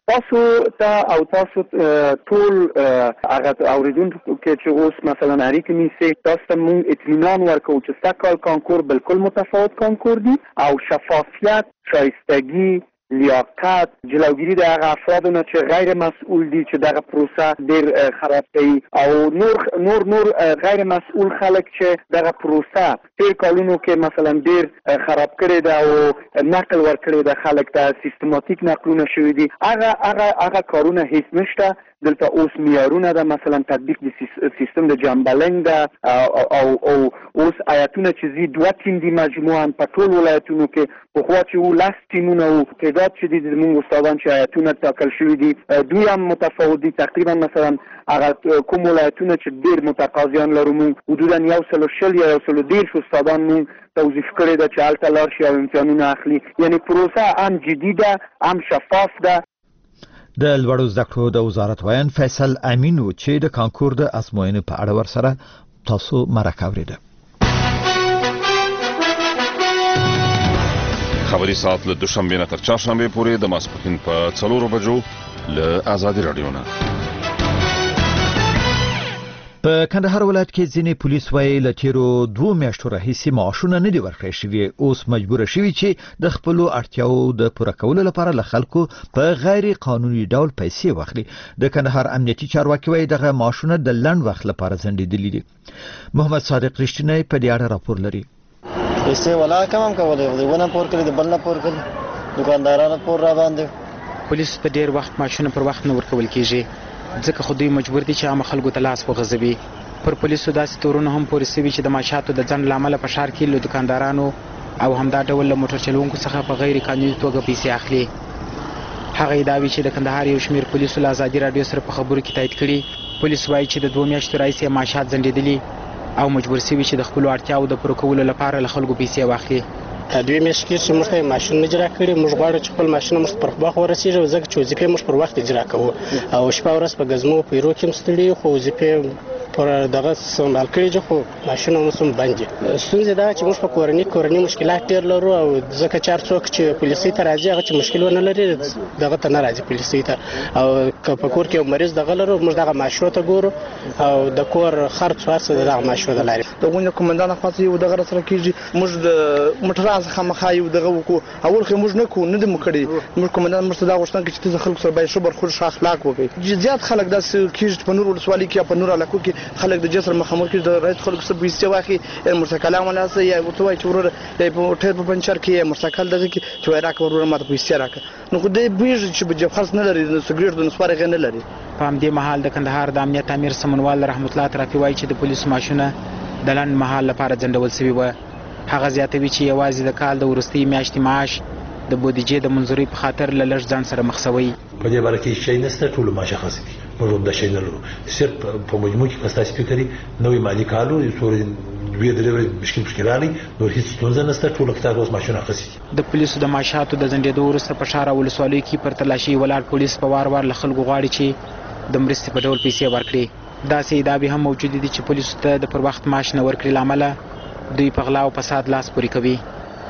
تاسو ټول هغه اوریدونکو کې چې اوس مثلا اړیکې نیسي تاسو ته موږ اطمینان ورکوو چې سږ کال کانکور بالکل متفاوت کانکور دی او شفافیت، شایستگی، لیاقت، جلوگیری د هغه افرادو نه چې غیر مسئول دي چې دغه پروسه ډیر خراب کوي او نور غیر مسئول خلک چې دغه پروسه تیر کالونو کې مثلا ډیر خراب کړي ده او نقل ورکړي ده خلک ته سیستماتیک نقلونه شوي دي، هغه کارونه هیڅ نشته. دلته اوس معیارونه ده، مثلا تطبیق د سیستم د جامبلنګ ده او اوس آیتونه چې زی 2 ټیم دي مجموعاً په ټول ولایتونو کې پخوا چې 10 ټیمونه او تعداد چې دي زموږ استادان چې آیتونه ټاکل شوي دي دوی هم متفاوت دي. تقریبا مثلا هغه کوم ولایتونه چې ډیر متقاضیان لرو موږ حدودا 120 یا 130 استادان موږ توظیف کړي ده چې هلته لاړ شي او امتحانونه اخلي. یعنی پروسه هم جدي ده، هم شفاف ده. د لوړو زده کړو د وزارت وایي فیصل امین و چې د کانکور د ازموینې په اړه ورسره تاسو مرکه اوریده. خبري ساعت له دوشنبه نه تر چهارشنبه پورې د ماسپښین په 4 بجو له آزادي رادیو نه. په کندهار ولایت کې ځینې پولیس وایي له تیرو 2 میاشتو راهیسې معاشونه نه دي ورکړی شوي، اوس مجبور شوي چې د خپلو اړتیاو د پوره کولو لپاره له خلکو په غیر قانوني ډول پیسې واخلي. د کندهار امنیتي چارواکي وایي دغه معاشونه د لنډ وخت لپاره ځنډېدلي دي. محمد صادق رښتینی په دې اړه راپور لري. پیسې ولا کم کولې ونه پور کړی د بل نه پور کړی دکاندارانو پور را باندې پولیس ته ډیر وخت معاشونه پر وخت نه ورکول کیږي ځکه خو دوی مجبور دي چې عام خلکو ته لاس وغځوي. پر پولیسو داسې تورونه هم پورې سوي چې د معاشاتو د ځنډ له امله په ښار کې له دکاندارانو او همدا ډول له موټر چلوونکو څخه په غیر قانوني توګه پیسې اخلي. هغه ادعاوې چې د کندهار یو شمېر پولیسو له ازادي راډیو سره په خبرو کې تایید کړي. پولیس وایي چې د 2 میاشتو راهیسې معاشات ځنډېدلي او مجبور سوي چې د خپلو اړتیاو د پوره کولو لپاره له خلکو پیسې واخلي. 2 میاشتې کې چې موږ ته ماشین اجرا کړي، موږ غواړو چې خپل ماشین موږ پر وخت ورسیږي ځکه چې وظیفې موږ پر وخت اجرا کوو او شپه ورځ په ګزمو پیرو کې مستړي خو وظیفې پر دغه سمبال کړي خو ماشین هم سم باندې ستونزې دا چې موږ په کورنۍ مشکلات ډېر لرو او ځکه چې هر څوک چې پولیسي ته راځي هغه چې مشکل ونه لري دغه ته نه راځي پولیسي ته او په کور کې یو مریض دغه لرو موږ دغه معاشو ته ګورو او د کور خرڅ ورڅ دغه معاشو د لاري دغه کومندان خاص یو دغه سره کیږي موږ د موټر څخه مخایو دغه وکړو اول خو موږ نه کو نه د مکړي موږ کومندان موږ دا غوښتنه کوي چې خلکو سره باید شبر خور ښه اخلاق وکړي. زیات خلک داس کیږي په نور ولسوالۍ کې په نور علاقو کې خلک د جسر مخامخ کې د رایت خلکو سره پیسې واخی مرسکل عمله یا وتوای چې ورور د ټیر په پنچر کې مرسکل دغه کې چې راک ورور ماته پیسې راک نو خو دې بیج چې بجو خاص نه لري د سګریټ د نسوار غن نه لري. په همدې محل د کندهار د امنیت امیر سمنوال رحمت الله ترافي وایي چې د پولیسو ماشونه د لاند محل لپاره ځنډول شوی و هغه زیاتوي چې یوازې د کال د وروستۍ میاشتې معاش د بودیجې د منظوري په خاطر له لږ ځان سره مخ شوی. په دې باره کې شی نشته، ټول مشخص دي، موږ د شی نه لرو. صرف په مجموع کې کستا سپیکري نوې مالی کالو سورې دوی درې مشکل راغلی، نور هیڅ ستونزه نشته، ټول کتاب اوس ماشين اخیستي. د پولیسو د معاشاتو د ځنډېدو وروسته په ښار او ولسوالیو کې پر تلاشي ولاړ پولیس په وار وار له خلکو غواړي چې د مرستې په ډول پیسې ورکړي. داسې ادعاوې هم موجودې دي چې پولیسو ته د پر وخت معاش نه ورکړي له امله دوی په غلا او فساد لاس پورې کوي.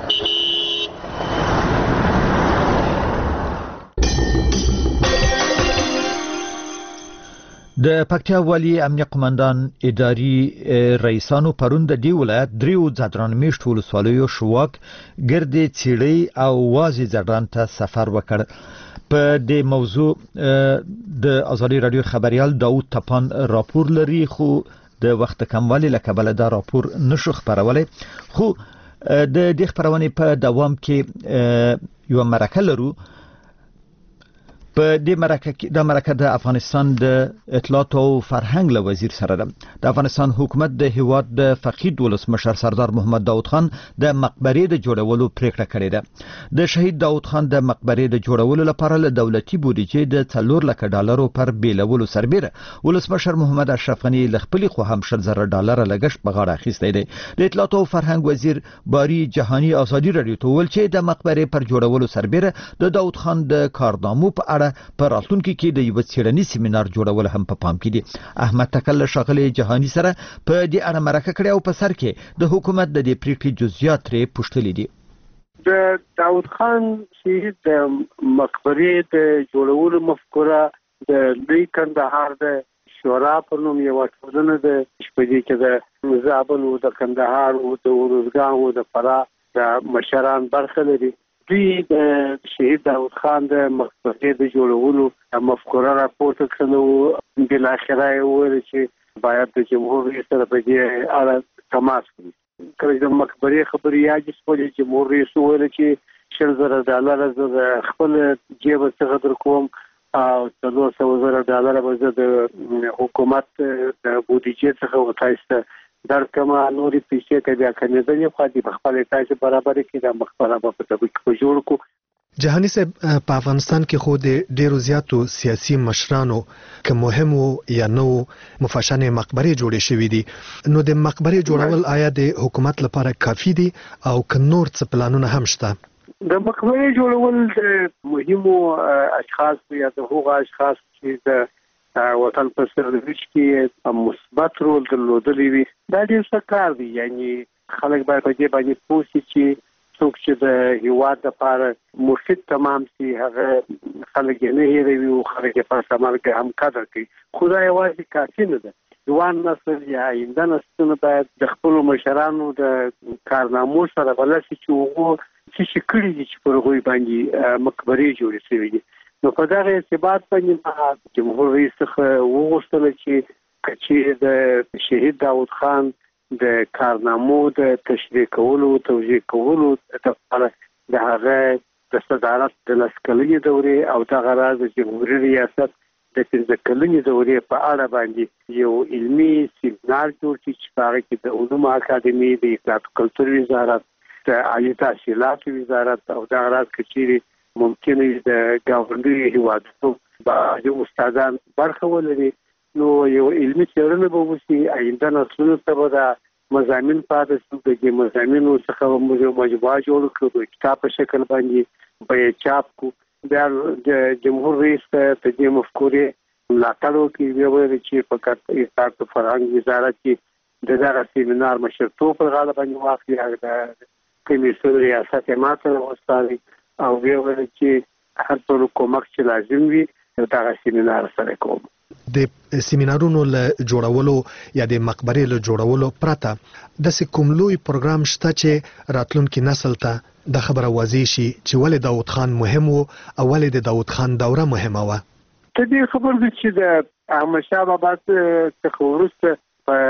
د پکتیا والی امنیه قومندان اداري رئیسانو پرون د دې ولایت دریو ځدران میشت ولسوالیو شواک ګردې څیړۍ او وازې ځدران ته سفر وکړ. په دې موضوع د ازادي رادیو خبريال داوود تپان راپور لري، خو د وخت کموالي له کبله دا راپور نشو خبرولای. خو د دې خبرونې په دوام کې یو مرکه لرو. په دې مرکه د افغانستان د اطلاعات او فرهنګ له وزیر سره ده. د افغانستان حکومت د هیواد د فقید ولسمشر سردار محمد داود خان د مقبرې د جوړولو پریکړه کړې ده. د شهید داود خان د مقبرې د جوړولو لپاره له دولتي بودیجې د 4 لک ډالرو پر بیلولو سربیره ولسمشر محمد اشرف غنی له خپل خو هم 1000 ډالر لګښت په غاړه اخیستی دی. د اطلاعات او فرهنګ وزیر باری جهانی ازادي رادیو ته ویل چې د مقبرې پر جوړولو سربیره د داود خان د کارنامو په اړه پر راتلونکي کې د یو څېړنیز سیمینار جوړول هم په پام کې دي. احمد تکل شاغلی جهانی سره په دې اړه مرکه کړې او په سر کې د حکومت د دې پریکړې جزئیات لري پوښتلې دي. د داود خان شهید د مقبرې د جوړولو مفکوره د لوی کندهار د شورا په نوم یو ټولنه د شپږی کې د زابل او د کندهار او د ورزګان او د فراه د مشران برخه لري. دوی د شهید داود خان د مقبرې د جوړولو مفکوره راپورته کړه او بل اخره ویل چې باید د جمهور رئیس سره په دې اړه تماس وکړي. کله د مقبرې خبرې یاد شوې چې جمهور رئیس ویل چې 1000 ډالر د خپل جیب څخه درکوم او 400 ډالر به د حکومت د بودیجې څخه وتایسته در کما نوري پیسې ته بیا کنيدلې خو دې په خپل تاسو برابر کې د مخبره په تطبیق په جوړ کو. جهانی صاحب په افغانستان کې خو د ډیرو زیاتو سیاسي مشرانو که مهم یا نو مفاشنه مقبره جوړې شوې دي، نو د مقبره جوړول آیا د حکومت لپاره کافي دي او که نور څه پلانونه هم شته؟ د مقبره جوړول د مهمو اشخاص یا د هغو اشخاص چې د وطن په سرلوچ کې مثبت رول درلودلی وي دا ډېر ښه کار دی. یعنی خلک باید په دې باندې پوه شي چې څوک چې د هیواد لپاره مفید تمام شي هغه خلک یې نه هېروي او خلک یې په عمل کې هم قدر کوي. خو دا یوازې کافي نه ده. ځوان نسل یا آینده نسلونه باید د خپلو مشرانو د کارنامو سره بلد شي چې هغو څه شي کړي دي چې پر هغوی باندې مقبرې جوړې شوي دي. نو په دغه ارتباط باندې جمهور رئیس څخه وغوښتل چې د شهید داود خان د کارنامو د تشریح کولو او توضیح کولو لپاره د هغه د صدارت د لسکلنې دورې او دغه راز د جمهوریت ریاست د 15 کلنې دورې په اړه باندې یو علمي سیمینار جوړ کړي چې هغه کې د علومو اکاډمي، د اطلاعات او کلتور وزارت، د عالی تحصیلات وزارت او دغه راز کچېري ممکن د ګاونډي هیوادونو باندې استادان برخه ولري. نو یو علمي څېړنه به وشي، آینده نسلونو ته به دا مضامین پاتې شي. د دې مضامینو څخه موږ یو مجموعه جوړ کړو، کتاب په شکل باندې به چاپ کو. بیا د جمهور رئیس ته دې مفکورې ملاتړ وکړي، ویل چې فقط اطلاعات او فرهنګ وزارت کې دغه سیمینار مشرتوب پر غاړه باندې واخلي، د کمیسیون ریاست یې ماته وسپاري او ویل چې هر څو کومک چې لازم وي دغه سیمینار سره کوم. د سیمینارونو له جوړولو یا د مقبرې له جوړولو پرته د کوم لوی پروګرام شته چې راتلونکي نسل ته د خبره واضح شي چې ولې داود خان مهم وو او ولې د داود خان دوره مهمه وه؟ ته دې خبر دي چې د احمد شاه بابا څخه وروسته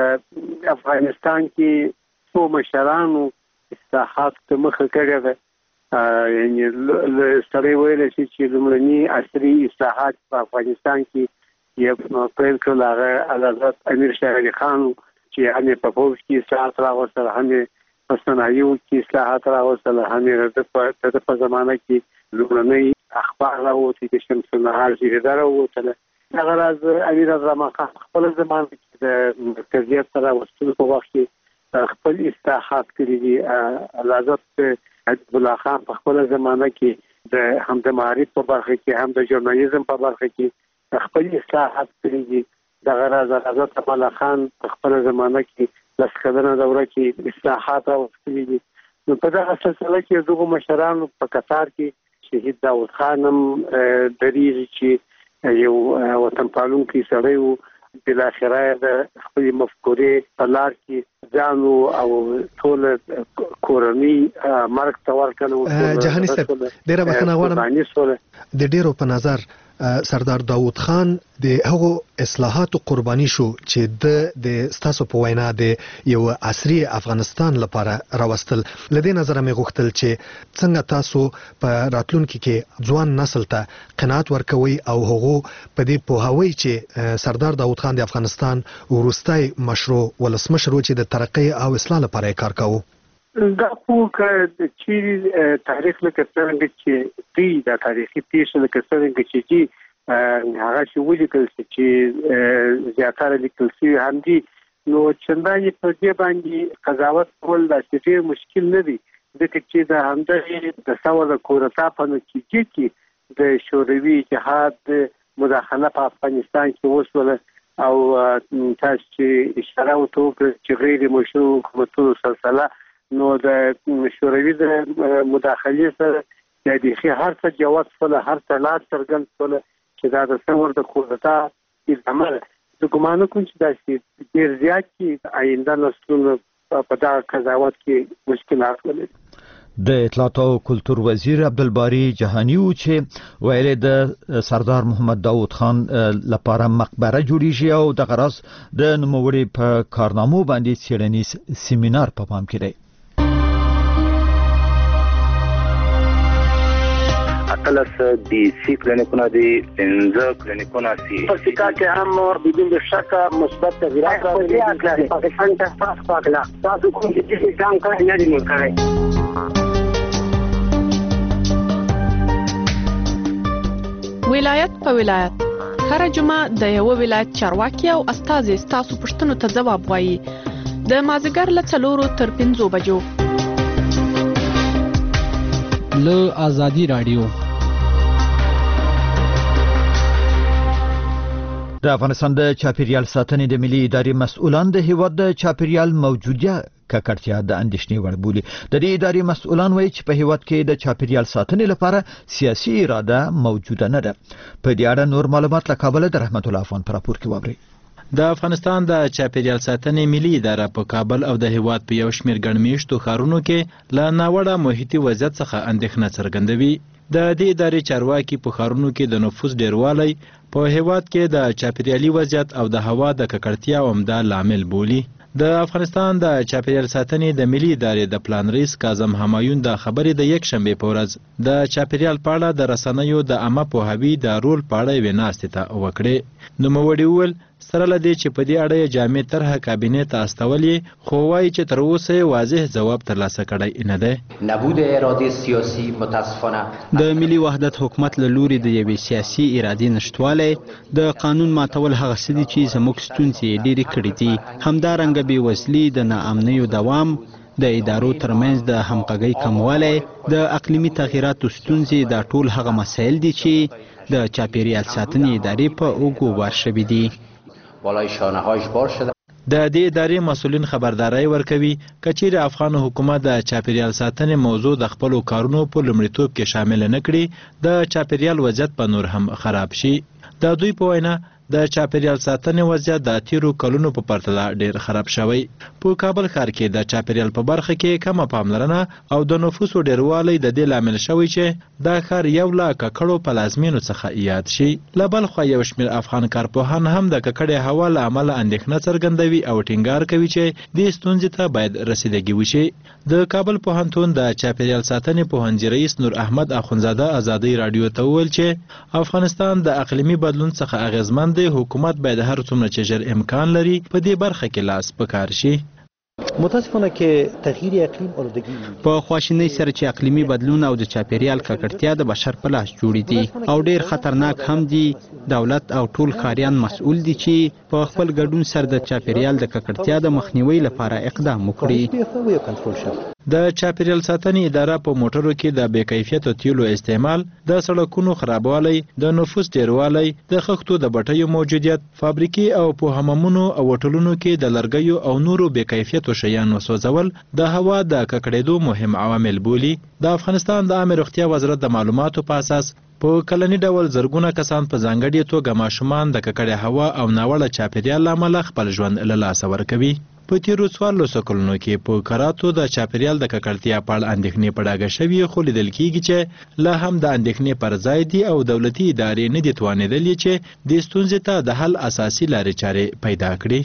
په افغانستان کې څو مشرانو اصلاحات ته مخه کړې ده. یعنی سړی ویلی شي چې لومړني عصري اصلاحات په افغانستان کې یو پیل کړل هغه حضرت امیر شېر علي خان چې هم په پوځ کې اصلاحات راوستل، هم په صنایعو کې اصلاحات راوستل. هم د په زمانه کې لومړنۍ اخبار راووتي چې شمس النهار جریده راووتله. دغه راز امیر رضا خان خپل زمانه کې د مرکزیت سره وستلو په وخت کې خپل اصلاحات کړي دي. حضرت حبیب الله خان په خپل زمانه کې د هم د معارف په برخه کې هم د ژورنالیزم په برخه کې خپل اصلاحات کړي دي. دغه راز حضرت الله خان په خپل زمانه کې لسکدنه دوره کې اصلاحات راوستلي دي. نو په دغه سلسله کې دغه مشرانو په قطار کې شهید داود خان هم درېږي چې یو وطن پالونکی سړی وو. بالاخره د خپل مفکورې په لار کې ځان او ټول کورنۍ مرګ ته ورکړل. جهاني صاحب ډیره بخښنه غواړم، د ډیرو په نظر سردار داود خان د هغو اصلاحاتو قرباني شو چې د ستاسو په وینا د یو عصري افغانستان لپاره راوستل. لدې نظر مې غوښتل چې څنګه تاسو په راتلونکي کې ځوان نسل ته قناعت ورکوي او هغو په دې پوهاوي چې سردار داود خان د افغانستان وروستی مشروع ولسمشر و چې د ترقۍ او اصلاح لپاره یې کار کاوه. دا پوکه چې تاریخ لکه څنګه چې دی دا تاریخي پیښه لکه څنګه چې دی هغه چې ولیکل چې زیاتره لیکل شوي هم دي، نو چندانې په دې باندې قضاوت کول داسې ډېر مشکل نه دي، ځکه چې د همدغې د ثور د کودتا په نتیجه کې د شوروي اتحاد مداخله په افغانستان کې وشوله او تاسو چې اشاره وکړه چې غیر مشروع حکومتونو سلسله نو د شوروي د مداخلې سره د دې هر څه جواب سره هر څه لا څرګند سره چې دا د ثور د کودتا ادامه ده. زه ګمان کوم چې دا ډېر زیات کې آینده نسلونو په دا قضاوت کې مشکلات ولري. د اطلاعات او کلتور وزیر عبدالباری جهانی و چې ویل د سردار محمد داود خان لپاره مقبره جوړیږي او د غرض د نوموړي په کارنامو باندې څېړنیز سیمینار په پام کې دی. اتلس دی سی کلینیکونه دی 15 کلینیکونه سی په سکا کې هم بدون شک مثبت تغیرات راغلي دي. پاکستان ته تاسو پاکلا تاسو کوم چې ځان کړی نه دی نو کړی. ولایت په ولایت هر جمعه د یو ولایت چارواکي او استازي ستاسو پوښتنو ته ځواب وایي. د مازیګر له 4 تر 5 بجو له آزادي رادیو. د افغانستان د چاپیریال ساتنې د ملي ادارې مسؤلان د هیواد د چاپیریال موجوده ککړتیا د اندېښنې وړ بولي. د دې ادارې مسؤلان وایي چې په هیواد کې د چاپیریال ساتنې لپاره سیاسي اراده موجوده نه ده. په دې اړه نور معلومات له کابل د رحمت الله افغان پر راپور کې واورئ. د افغانستان د چاپیریال ساتنې ملي اداره په کابل او د هیواد په یو شمېر ګڼمیشتو ښارونو کې له ناوړه محیطي وضعیت څخه اندېښنه څرګندوي. د دې ادارې چارواکي په ښارونو کې د نفوس ډیروالی په هیواد کې د چاپیریالي وضعیت او د هوا د ککړتیا عمده لامل بولي. د افغانستان د چاپیریال ساتنې د ملي ادارې د پلان ریس کاظم همایون د خبرې د یک شنبې په ورځ د چاپیریال په اړه د رسنیو د عامه پوهاوي د رول په اړه یوې ناستې ته وکړې. نوموړي وویل سره له دې چې په دې اړه یې جامع طرحه کابینې ته استولې، خو وایي چې تر اوسه یې واضح ځواب ترلاسه کړی نه دی. نبود اراده سیاسي متاسفانه د ملي وحدت حکومت له لوري د یوې سیاسي ارادې نشتوالی د قانون ماتول هغه څه دي چې زموږ ستونزې ډېرې کړې دي. همدارنګه بېوزلي، د ناامنیو دوام، د ادارو ترمنځ د همغږۍ کموالی، د اقلیمي تغییراتو ستونزې دا ټول هغه مسایل دي چې د چاپیریال ساتنې ادارې په اوږو بار شوي دي. د دې ادارې مسؤلین خبرداري ورکوي که چیرې افغان حکومت د چاپیریال ساتنې موضوع د خپلو کارونو په لومړیتوب کې شامل نه کړي، د چاپیریال وضعیت په نور هم خراب شي. د دوی په وینا د چاپیریال ساتنې وضعیت د تیرو کلونو په پرتله ډیر خراب شوی. په کابل ښار کې د چاپیریال په برخه کې کمه پاملرنه او د نفوسو ډیروالی د دې لامل شوی چې دا ښار یو له ککړو پلازمینو څخه یاد شي. له بل خوا یو شمېر افغان کارپوهان هم د ککړې هوا له امله اندېښنه څرګندوي او ټینګار کوي چې دې ستونزې ته باید رسیدګي وشي. د کابل پوهنتون د چاپیریال ساتنې پوهنځي رئیس نور احمد اخونزاده آزادۍ رادیو ته وویل چې افغانستان د اقلیمي بدلون څخه اغیزمن دی، حکومت باید هر څومره چې ژر امکان لري په دې برخه کې لاس په کار شي. متاسفانه که تغییر اقلیم آلودگی په خواشینۍ سره چې اقلیمي بدلون او د چاپیریال ککړتیا د بشر په لاس جوړې دي او ډیر خطرناک هم دي. دولت او ټول ښاریان مسؤل دي چې په خپل ګډون سره د چاپیریال د ککړتیا د مخنیوي لپاره اقدام وکړي. د چاپیریال ساتنې اداره په موټرو کې د بې کیفیته تیلو استعمال، د سړکونو خرابوالی، د نفوس ډیروالی، د خښتو د بټیو موجودیت، فابریکې او په حمامونو او هوټلونو کې د لرګیو او نورو بې کیفیته شیانو سوځول د هوا د ککړېدو مهم عوامل بولي. د افغانستان د عامه روغتیا وزارت د معلوماتو په اساس په کلني ډول زرګونه کسان په ځانګړې توګه ماشومان د ککړې هوا او ناوړه چاپیریال له امله خپل ژوند له لاسه ورکوي. په تیرو 14 کلونو کې په کراتو د چاپیریال د ککړتیا په اړه اندېښنې په ډاګه شوي، خو لیدل کېږي چې لا هم د اندېښنې پر ځای دي او دولتي ادارې نه دي توانېدلې چې دې ستونزې ته د حل اساسي لارې چارې پیدا کړي.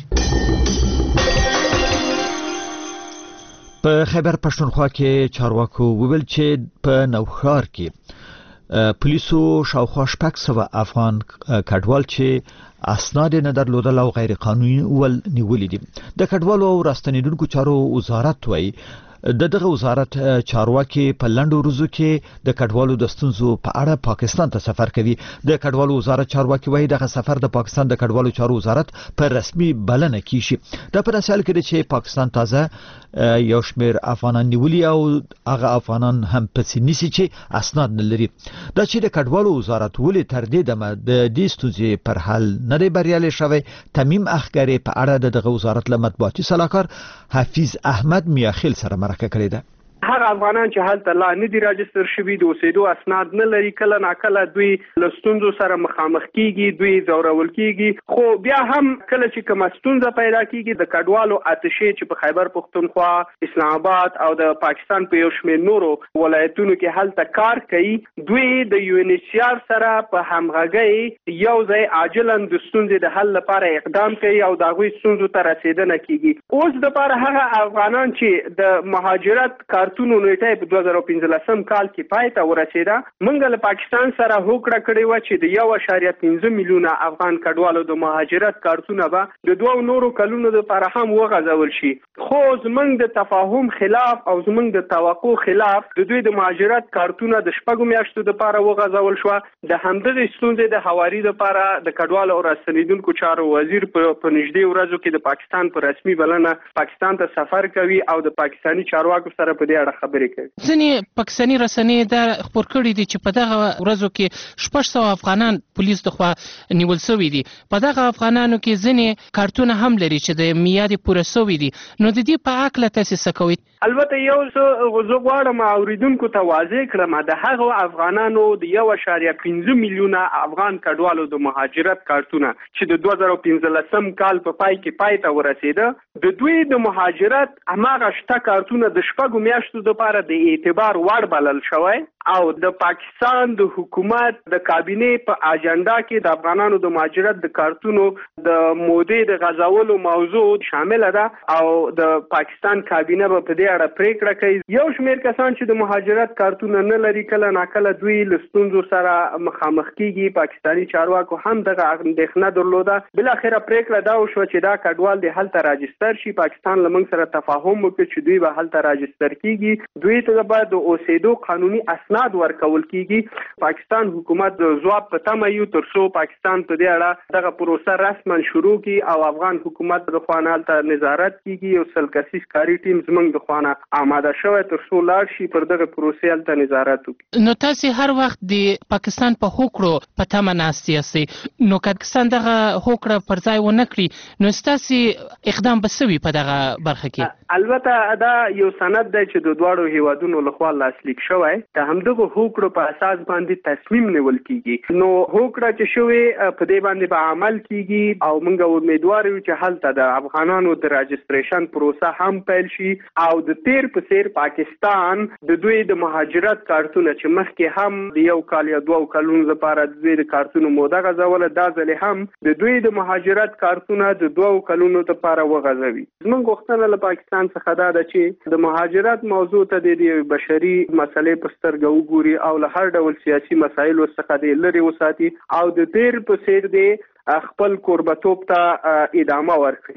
په خیبر پښتونخوا کې چارواکو وویل چې په نوښار کې پولیسو شاوخوا 600 افغان کډوال چې اسناد نه درلودل او غیر قانوني ول نیولې دي. د کډوالو او راستنیدونکو چارو وزارت وایي دغه وزارت چارواکي په لنډو ورځو کې د کډوالو د ستونزو په اړه پاکستان ته سفر کوي. د کډوالو وزارت چارواکي وایي دغه سفر د پاکستان د کډوالو چارو وزارت په رسمي بلنه کیږي. د په داسې حال کې چې پاکستان تازه یو شمېر افغانان نیولي او هغه افغانان هم پسې نیسي چې اسناد نه لري. دا چې د کډوالو وزارت ولې تر دې دمه د دې ستونزې پر حل نه دی بریالي شوی، تمیم اخګری په اړه دغه وزارت له مطبوعاتي سلاکار حفیظ احمد میاخیل سره مرکه کړې ده. هغه افغانان چې هلته لا نه دي راجستر شوي، د اوسېدو اسناد نه لري، کله ناکله دوی له ستونزو سره مخامخ کیږي، دوی ځورول کیږي. خو بیا هم کله چې کومه ستونزه پیدا کیږي، د کډوالو اتشې چې په خیبر پښتونخوا، اسلام آباد او د پاکستان په یو شمېر نورو ولایتونو کې هلته کار کوي، دوی د یو ان ایچ آر سره په همغږۍ یو ځای عاجلا د ستونزې د حل لپاره اقدام کوي او د هغوی ستونزو ته رسیدنه کیږي. اوس دپاره هغه افغانان چې د مهاجرت کارتونو نیټه په 2015 کال کې پای ته ورسېده، موږ له پاکستان سره هوکړه کړې وه چې د 1.5 میلیونه افغان کډوالو د مهاجرت کارتونه به د 2 نورو کلونو لپاره هم وغځول شي. خو زموږ د تفاهم خلاف او زموږ د توقع خلاف د دوی د مهاجرت کارتونه د 6 میاشتو لپاره وغځول شو. د همدغه ستونزې د هواري لپاره د کډوالو او راستنیدونکو چارو وزیر په نږدې ورځو کې د پاکستان په رسمي بلنه پاکستان ته سفر کوي او د پاکستاني چارواکو سره په دې اړه خبرې کوي. ځینې پاکستاني رسنۍ دا خبر کړي دي چې په دغه ورځو کې 600 افغانان پولیس د خوا نیول شوي دي. په دغه افغانانو کې ځینې کارتونه هم لري چې د میادې پوره شوي دي. نو د دې په اړه تاسو څه کوئ؟ البته یو څه غواړم اوریدونکو ته واضح کړم، د هغه افغانانو د 1.5 میلیونه افغان کډوالو د مهاجرت کارتونه چې د 2015 کال په پای کې پای ته ورسېده، د دوی د مهاجرت هماغه شته کارتونه د 6 میاشتو لپاره د اعتبار وړ بلل شوی او د پاکستان د حکومت د کابینې په اجنډا کې د افغانانو د مهاجرت د کارتونو د مودې د غځولو موضوع شامل ده او د پاکستان کابینه په دې اړه پریکړه کوي. یو شمېر کسان چې د مهاجرت کارتونه نه لري، کله ناکله دوی له ستونزو سره مخامخ کیږي. پاکستاني چارواکو هم دغه اندېښنه درلوده. بل اخره پریکړه دا وشوه چې دا کډوال د هلته راجستر شي. پاکستان له موږ سره تفاهم وکړي چې دوی به هلته راجستر کیږي، دوی ته به د اوسېدو قانوني اسناد ورکول کیږي. پاکستان حکومت د ځواب په تمه یو تر څو پاکستان په دې اړه دغه پروسه رسما شروع کړي او افغان حکومت د خوانه ته نظارت کیږي. یو سلکسي کاری ټیم زموږ د خوانه آماده شوی تر څو لاړ شي پر دغه پروسې ته نظارت وکړي. نو تاسو هر وخت د پاکستان په هوکړو په تمه ناست یاستئ، نو پاکستان دغه هوکړه پر ځای ونه کړي نو تاسو اقدام بسوي په دغه برخه کې؟ البته دا یو سند دی چې د دوړو هیوادونو لخوا لاسلیک شوی، د همدغه هوکړو په اساس باندې تصمیم نیول کیږي. نو هوکړه چې شوی په دې باندې به عمل کیږي او موږ امیدوار یو چې هلته د افغانانو د راجستریشن پروسه هم پیل شي او د تیر په څیر پاکستان د دوی د مهاجرت کارتونه چې مخکې هم د 1 کال یا 2 کلونو لپاره د دوی د کارتونو موده غځوله، دا ځل هم د دوی د مهاجرت کارتونه د 2 کلونو لپاره وغځوي. موږ غوښتنه له پاکستان څخه دا ده چې د مهاجرت موضوع ته د بشري مسلې په سترګه وګوري او له هر ډول سیاسي مسایلو څخه د لري وساتي او د تیر په څیر د خپل قربتوب ته ادامه ورکړي.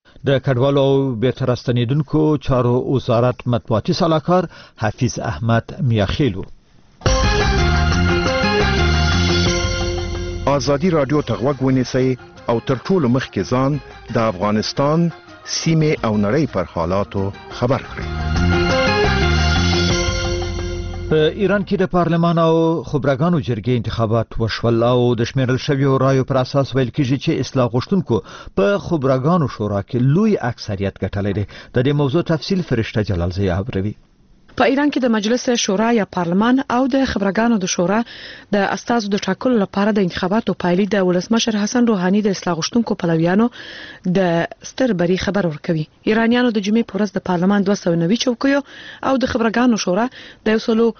د کډوالو او بیرته راستنیدونکو چارو وزارت مطبوعاتي سلاکار حفیظ احمد میاخیلو. ازادي رادیو ته غوږ ونیسئ او تر ټولو مخکې ځان د افغانستان سیمې او نړۍ پر حالاتو خبر کړئ. په ایران کې د پارلمان او خبرګانو جرګې انتخابات وشول او د شمیرل شویو رایو پر اساس ویل کېږي چې اصلاح غوښتونکو په خبرګانو شورا کې لوی اکثریت ګټلې ده. د دې موضوع تفصیل فرشته جلال زیاب روي. په ایران کې د مجلس شورا یا پارلمان او د خبرګانو د شورا د استازو د ټاکلو لپاره د انتخاباتو پایلې د ولسمشر حسن روحاني د اصلاح غوښتونکو پلویانو د ستر بری خبر ورکوي. ایرانیانو د جمعې پورز د پارلمان 290 چوکیو او د خبرګانو شورا د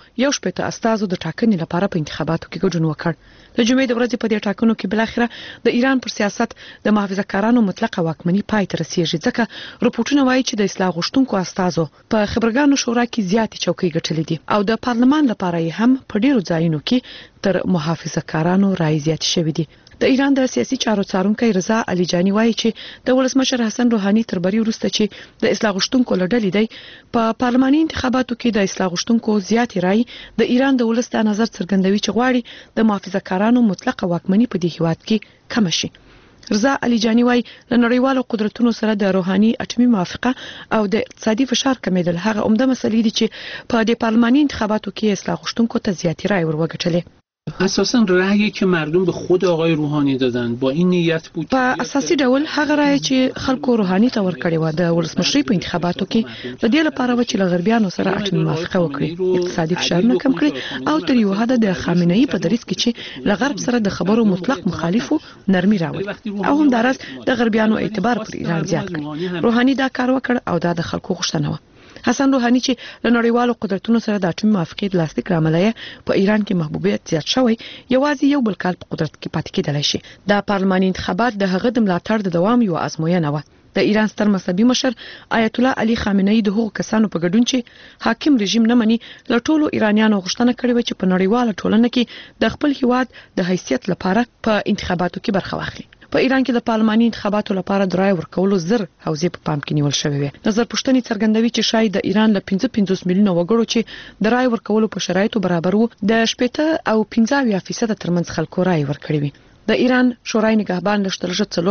111 استازو د ټاکنې لپاره په انتخاباتو کې ګډون وکړ. د جمعې د ورځې په دې ټاکنو کې بل اخره د ایران پر سیاست د محافظه‌کارانو مطلقه واکمني پای ته رسیږي، ځکه رپورټونه وایي چې د اصلاح غوښتونکو استازو په خبرګانو شورا کې زیاتې چوکۍ ګټلې دي او د پارلمان لپاره یې هم په ډیرو ځایونو کې تر محافظه‌کارانو رای زیات شوی دي. د ایران د سیاسي چارو څارونکي رضا علي جاني وایي چې د ولسمشر حسن روحاني تر بری وروسته چې د اصلاح غوښتونکو لړلې دی په پارلماني انتخاباتو کې د اصلاح غوښتونکو زیاتې رای د ایران د ولس د نظر څرګندوي چې غواړي د محافظه‌کارانو مطلقه واکمني په دې هیواد کې کم شي. رضا علي جاني وایي د نړیوالو قدرتونو سره د روحاني اټومي موافقه او د اقتصادي فشار کمیدل هغه عمده مسلې دي چې په دې پارلماني انتخاباتو کې اصلاح غوښتونکو ته زیاتې رای ورغټلې. اساساً رأیی که مردم به خود آقای روحانی دادن با این نیت بود په اساسي ډول هغه رأی چې خلکو روحانی ته ورکړی و د ولسمشری په انتخاباتو کې د دې لپاره و چې له غربیانو سره اټومي موافقه وکړي، اقتصادي فشارونه کم کړي او تر یو حد د خامنه‌ای په دریځ کې چې له غرب سره د خبرو مطلق مخالفو نرمي راوړي او هم دراز د غربیانو اعتبار پر ایران زیات کړي. روحانی دا کار وکړ او دا د خلکو غوښتنه و. حسن روحاني چې له نړیوالو قدرتونو سره د اټومي موافقې د لاسلیک لامل په ایران کې محبوبیت زیات شوی، یوازې یو بل کال په قدرت کې پاتې کېدلی شي. د پارلماني انتخابات د هغه د ملاتړ د دوام یو ازموینه و. د ایران ستر مذهبي مشر آیت الله علي خامنه‌ای د هغو کسانو په ګډون چې حاکم رژیم نه مني له ټولو ایرانیانو غوښتنه کړې و چې په نړیواله ټولنه کې د خپل هیواد د حیثیت لپاره په انتخاباتو کې برخه واخلي. په ایران کې د پارلماني انتخاباتو لپاره د رای ورکولو زر حوزې په پام کې نیول شوې وي. نظر پوښتنې څرګندوي چې شاید د ایران له 55 میلیونه وګړو چې د رای ورکولو په شرایطو برابر وو د 80 او 50% ترمنځ خلکو رای ورکړي وي. د ایران شورای نگهبان له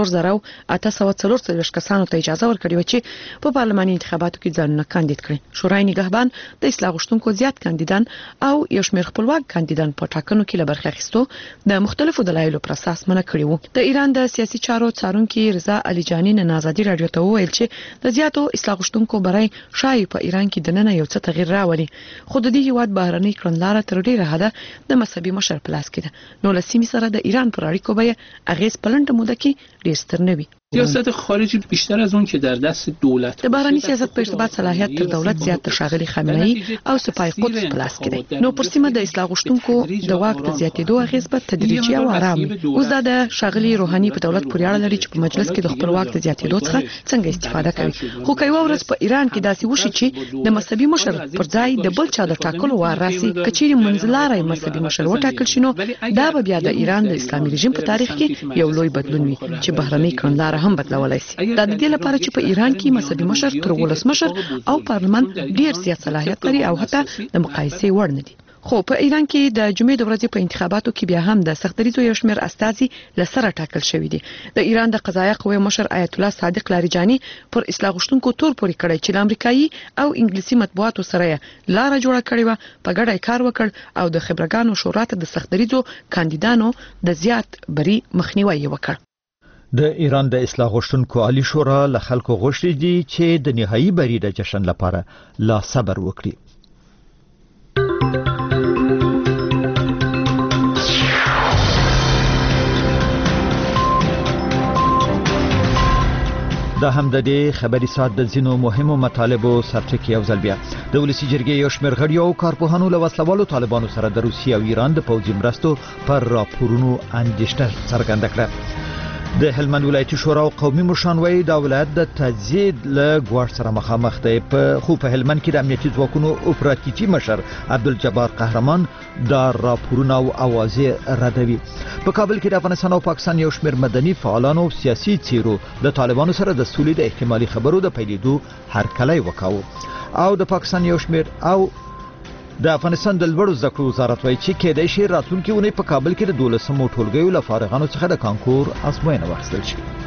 4844 کسانو ته اجازه ورکړې و چې په پارلماني انتخاباتو کې ځانونه کاندید کړي. شورای نگهبان د اصلاح غوښتونکو زیات کاندیدان او یو شمېر خپلواک کاندیدان په ټاکنو کې برخه اخیستو د مختلفو دلایلو پر اساس منع کړي وو. د ایران د سیاسي چارو څارونکي رضا علي جاني نن آزادي رادیو ته وویل چې د زیاتو اصلاح غوښتونکو برای شاید په ایران کې د نن یو څه تغییر راولي، خو د دې هیواد بهرنۍ کړنلاره تر ډیره حده د مذهبي مشر په لاس کې ده. نو له سیمې سره د ایران پر اړیکو به اغیز پلنډه موده کې ډیر ستر نه وي. سیاست خارجی بیشتر از اون که در دست دولت د بهرنی سیاست په ارتباط صلاحیت تر دولت زیات تر شاغلي خامنه‌ای او سپاه قدس په لاس کې دی. نو پر سیمه د اصلاح غوښتونکو د واک د زیاتېدو اغیز په تدریجي او آرام وي. اوس د شاغلي روحاني په دولت پورې اړه لري چې په مجلس کې د خپل واک د زیاتېدو څخه څنګه استفاده کوي. خو کوي ورځ په ایران کې داسې وشي چې د مذهبي مشر پر ځای د بل چا د ټاکلو وار راسي، کچېرې منځلاري مذهبي مشر وټاکل شنو دا به بیا د ایران د اسلامي رژیم په تاریخ کې یو لوی بدلون وي چې بهرنۍ کړنلاره هم بدلولای شي. دا د دې لپاره چې په ایران کې مذهبي مشر تر ولسمشر او پارلمان ډیر زیات صلاحیت لري او حتی د مقایسې وړ نه دي. خو په ایران کې د جمعې د ورځې په انتخاباتو کې بیا هم د سختدریزو یو شمېر استازي لسره ټاکل شوی دي. د ایران د قضایه قوې مشر آیت الله صادق لاریجانی پر اصلاح غوښتونکو تور پورې کړی چې امریکایي او انګلیسي مطبوعاتو سره لار جوړه کړې و، په ګډه کار وکړ او د خبرګانو شورا ته د سختدریزو کاندیدانو د زیات بری مخنیوي وکړ. د ایران د اصلاح غوښتونکو عالی شورا له خلکو غوښتي دي چې د نهایی بری د جشن لپاره لا صبر وکړي. دا هم د دې خبري سات د زینو مهمو مطالبو سرټکی او ځل بیا د ولسی جرګې یو شمېر غړي او کارپوهانو له وسلوالو طالبانو سره د روسیې او ایران د پوځي مرستو پر راپورونو اندېښنه څرګنده کړه. د هلمند ولایتي شورا او قومي مشران وایي د ولایت د تجدید له ګواښ سره مخامخ دی خو په هلمند کې د امنیتي ځواکونو اپراتیفي مشر عبدالجبار قهرمان دا راپورونه او اوازې ردوي. په کابل کې د افغانستان او پاکستان یو شمېر مدني فعالانو او سیاسي څیرو د طالبانو سره د سولې د احتمالي خبرو د پیلېدو هرکلی وکاوه او د پاکستان یو شمېر او د افغانستان د لوړو زده کړو وزارت وایي چې کېدای شي راتلونکي اونۍ په کابل کې د 12مو ټولګیو له فارغانو څخه د کانکور ازموینه واخیستل شي.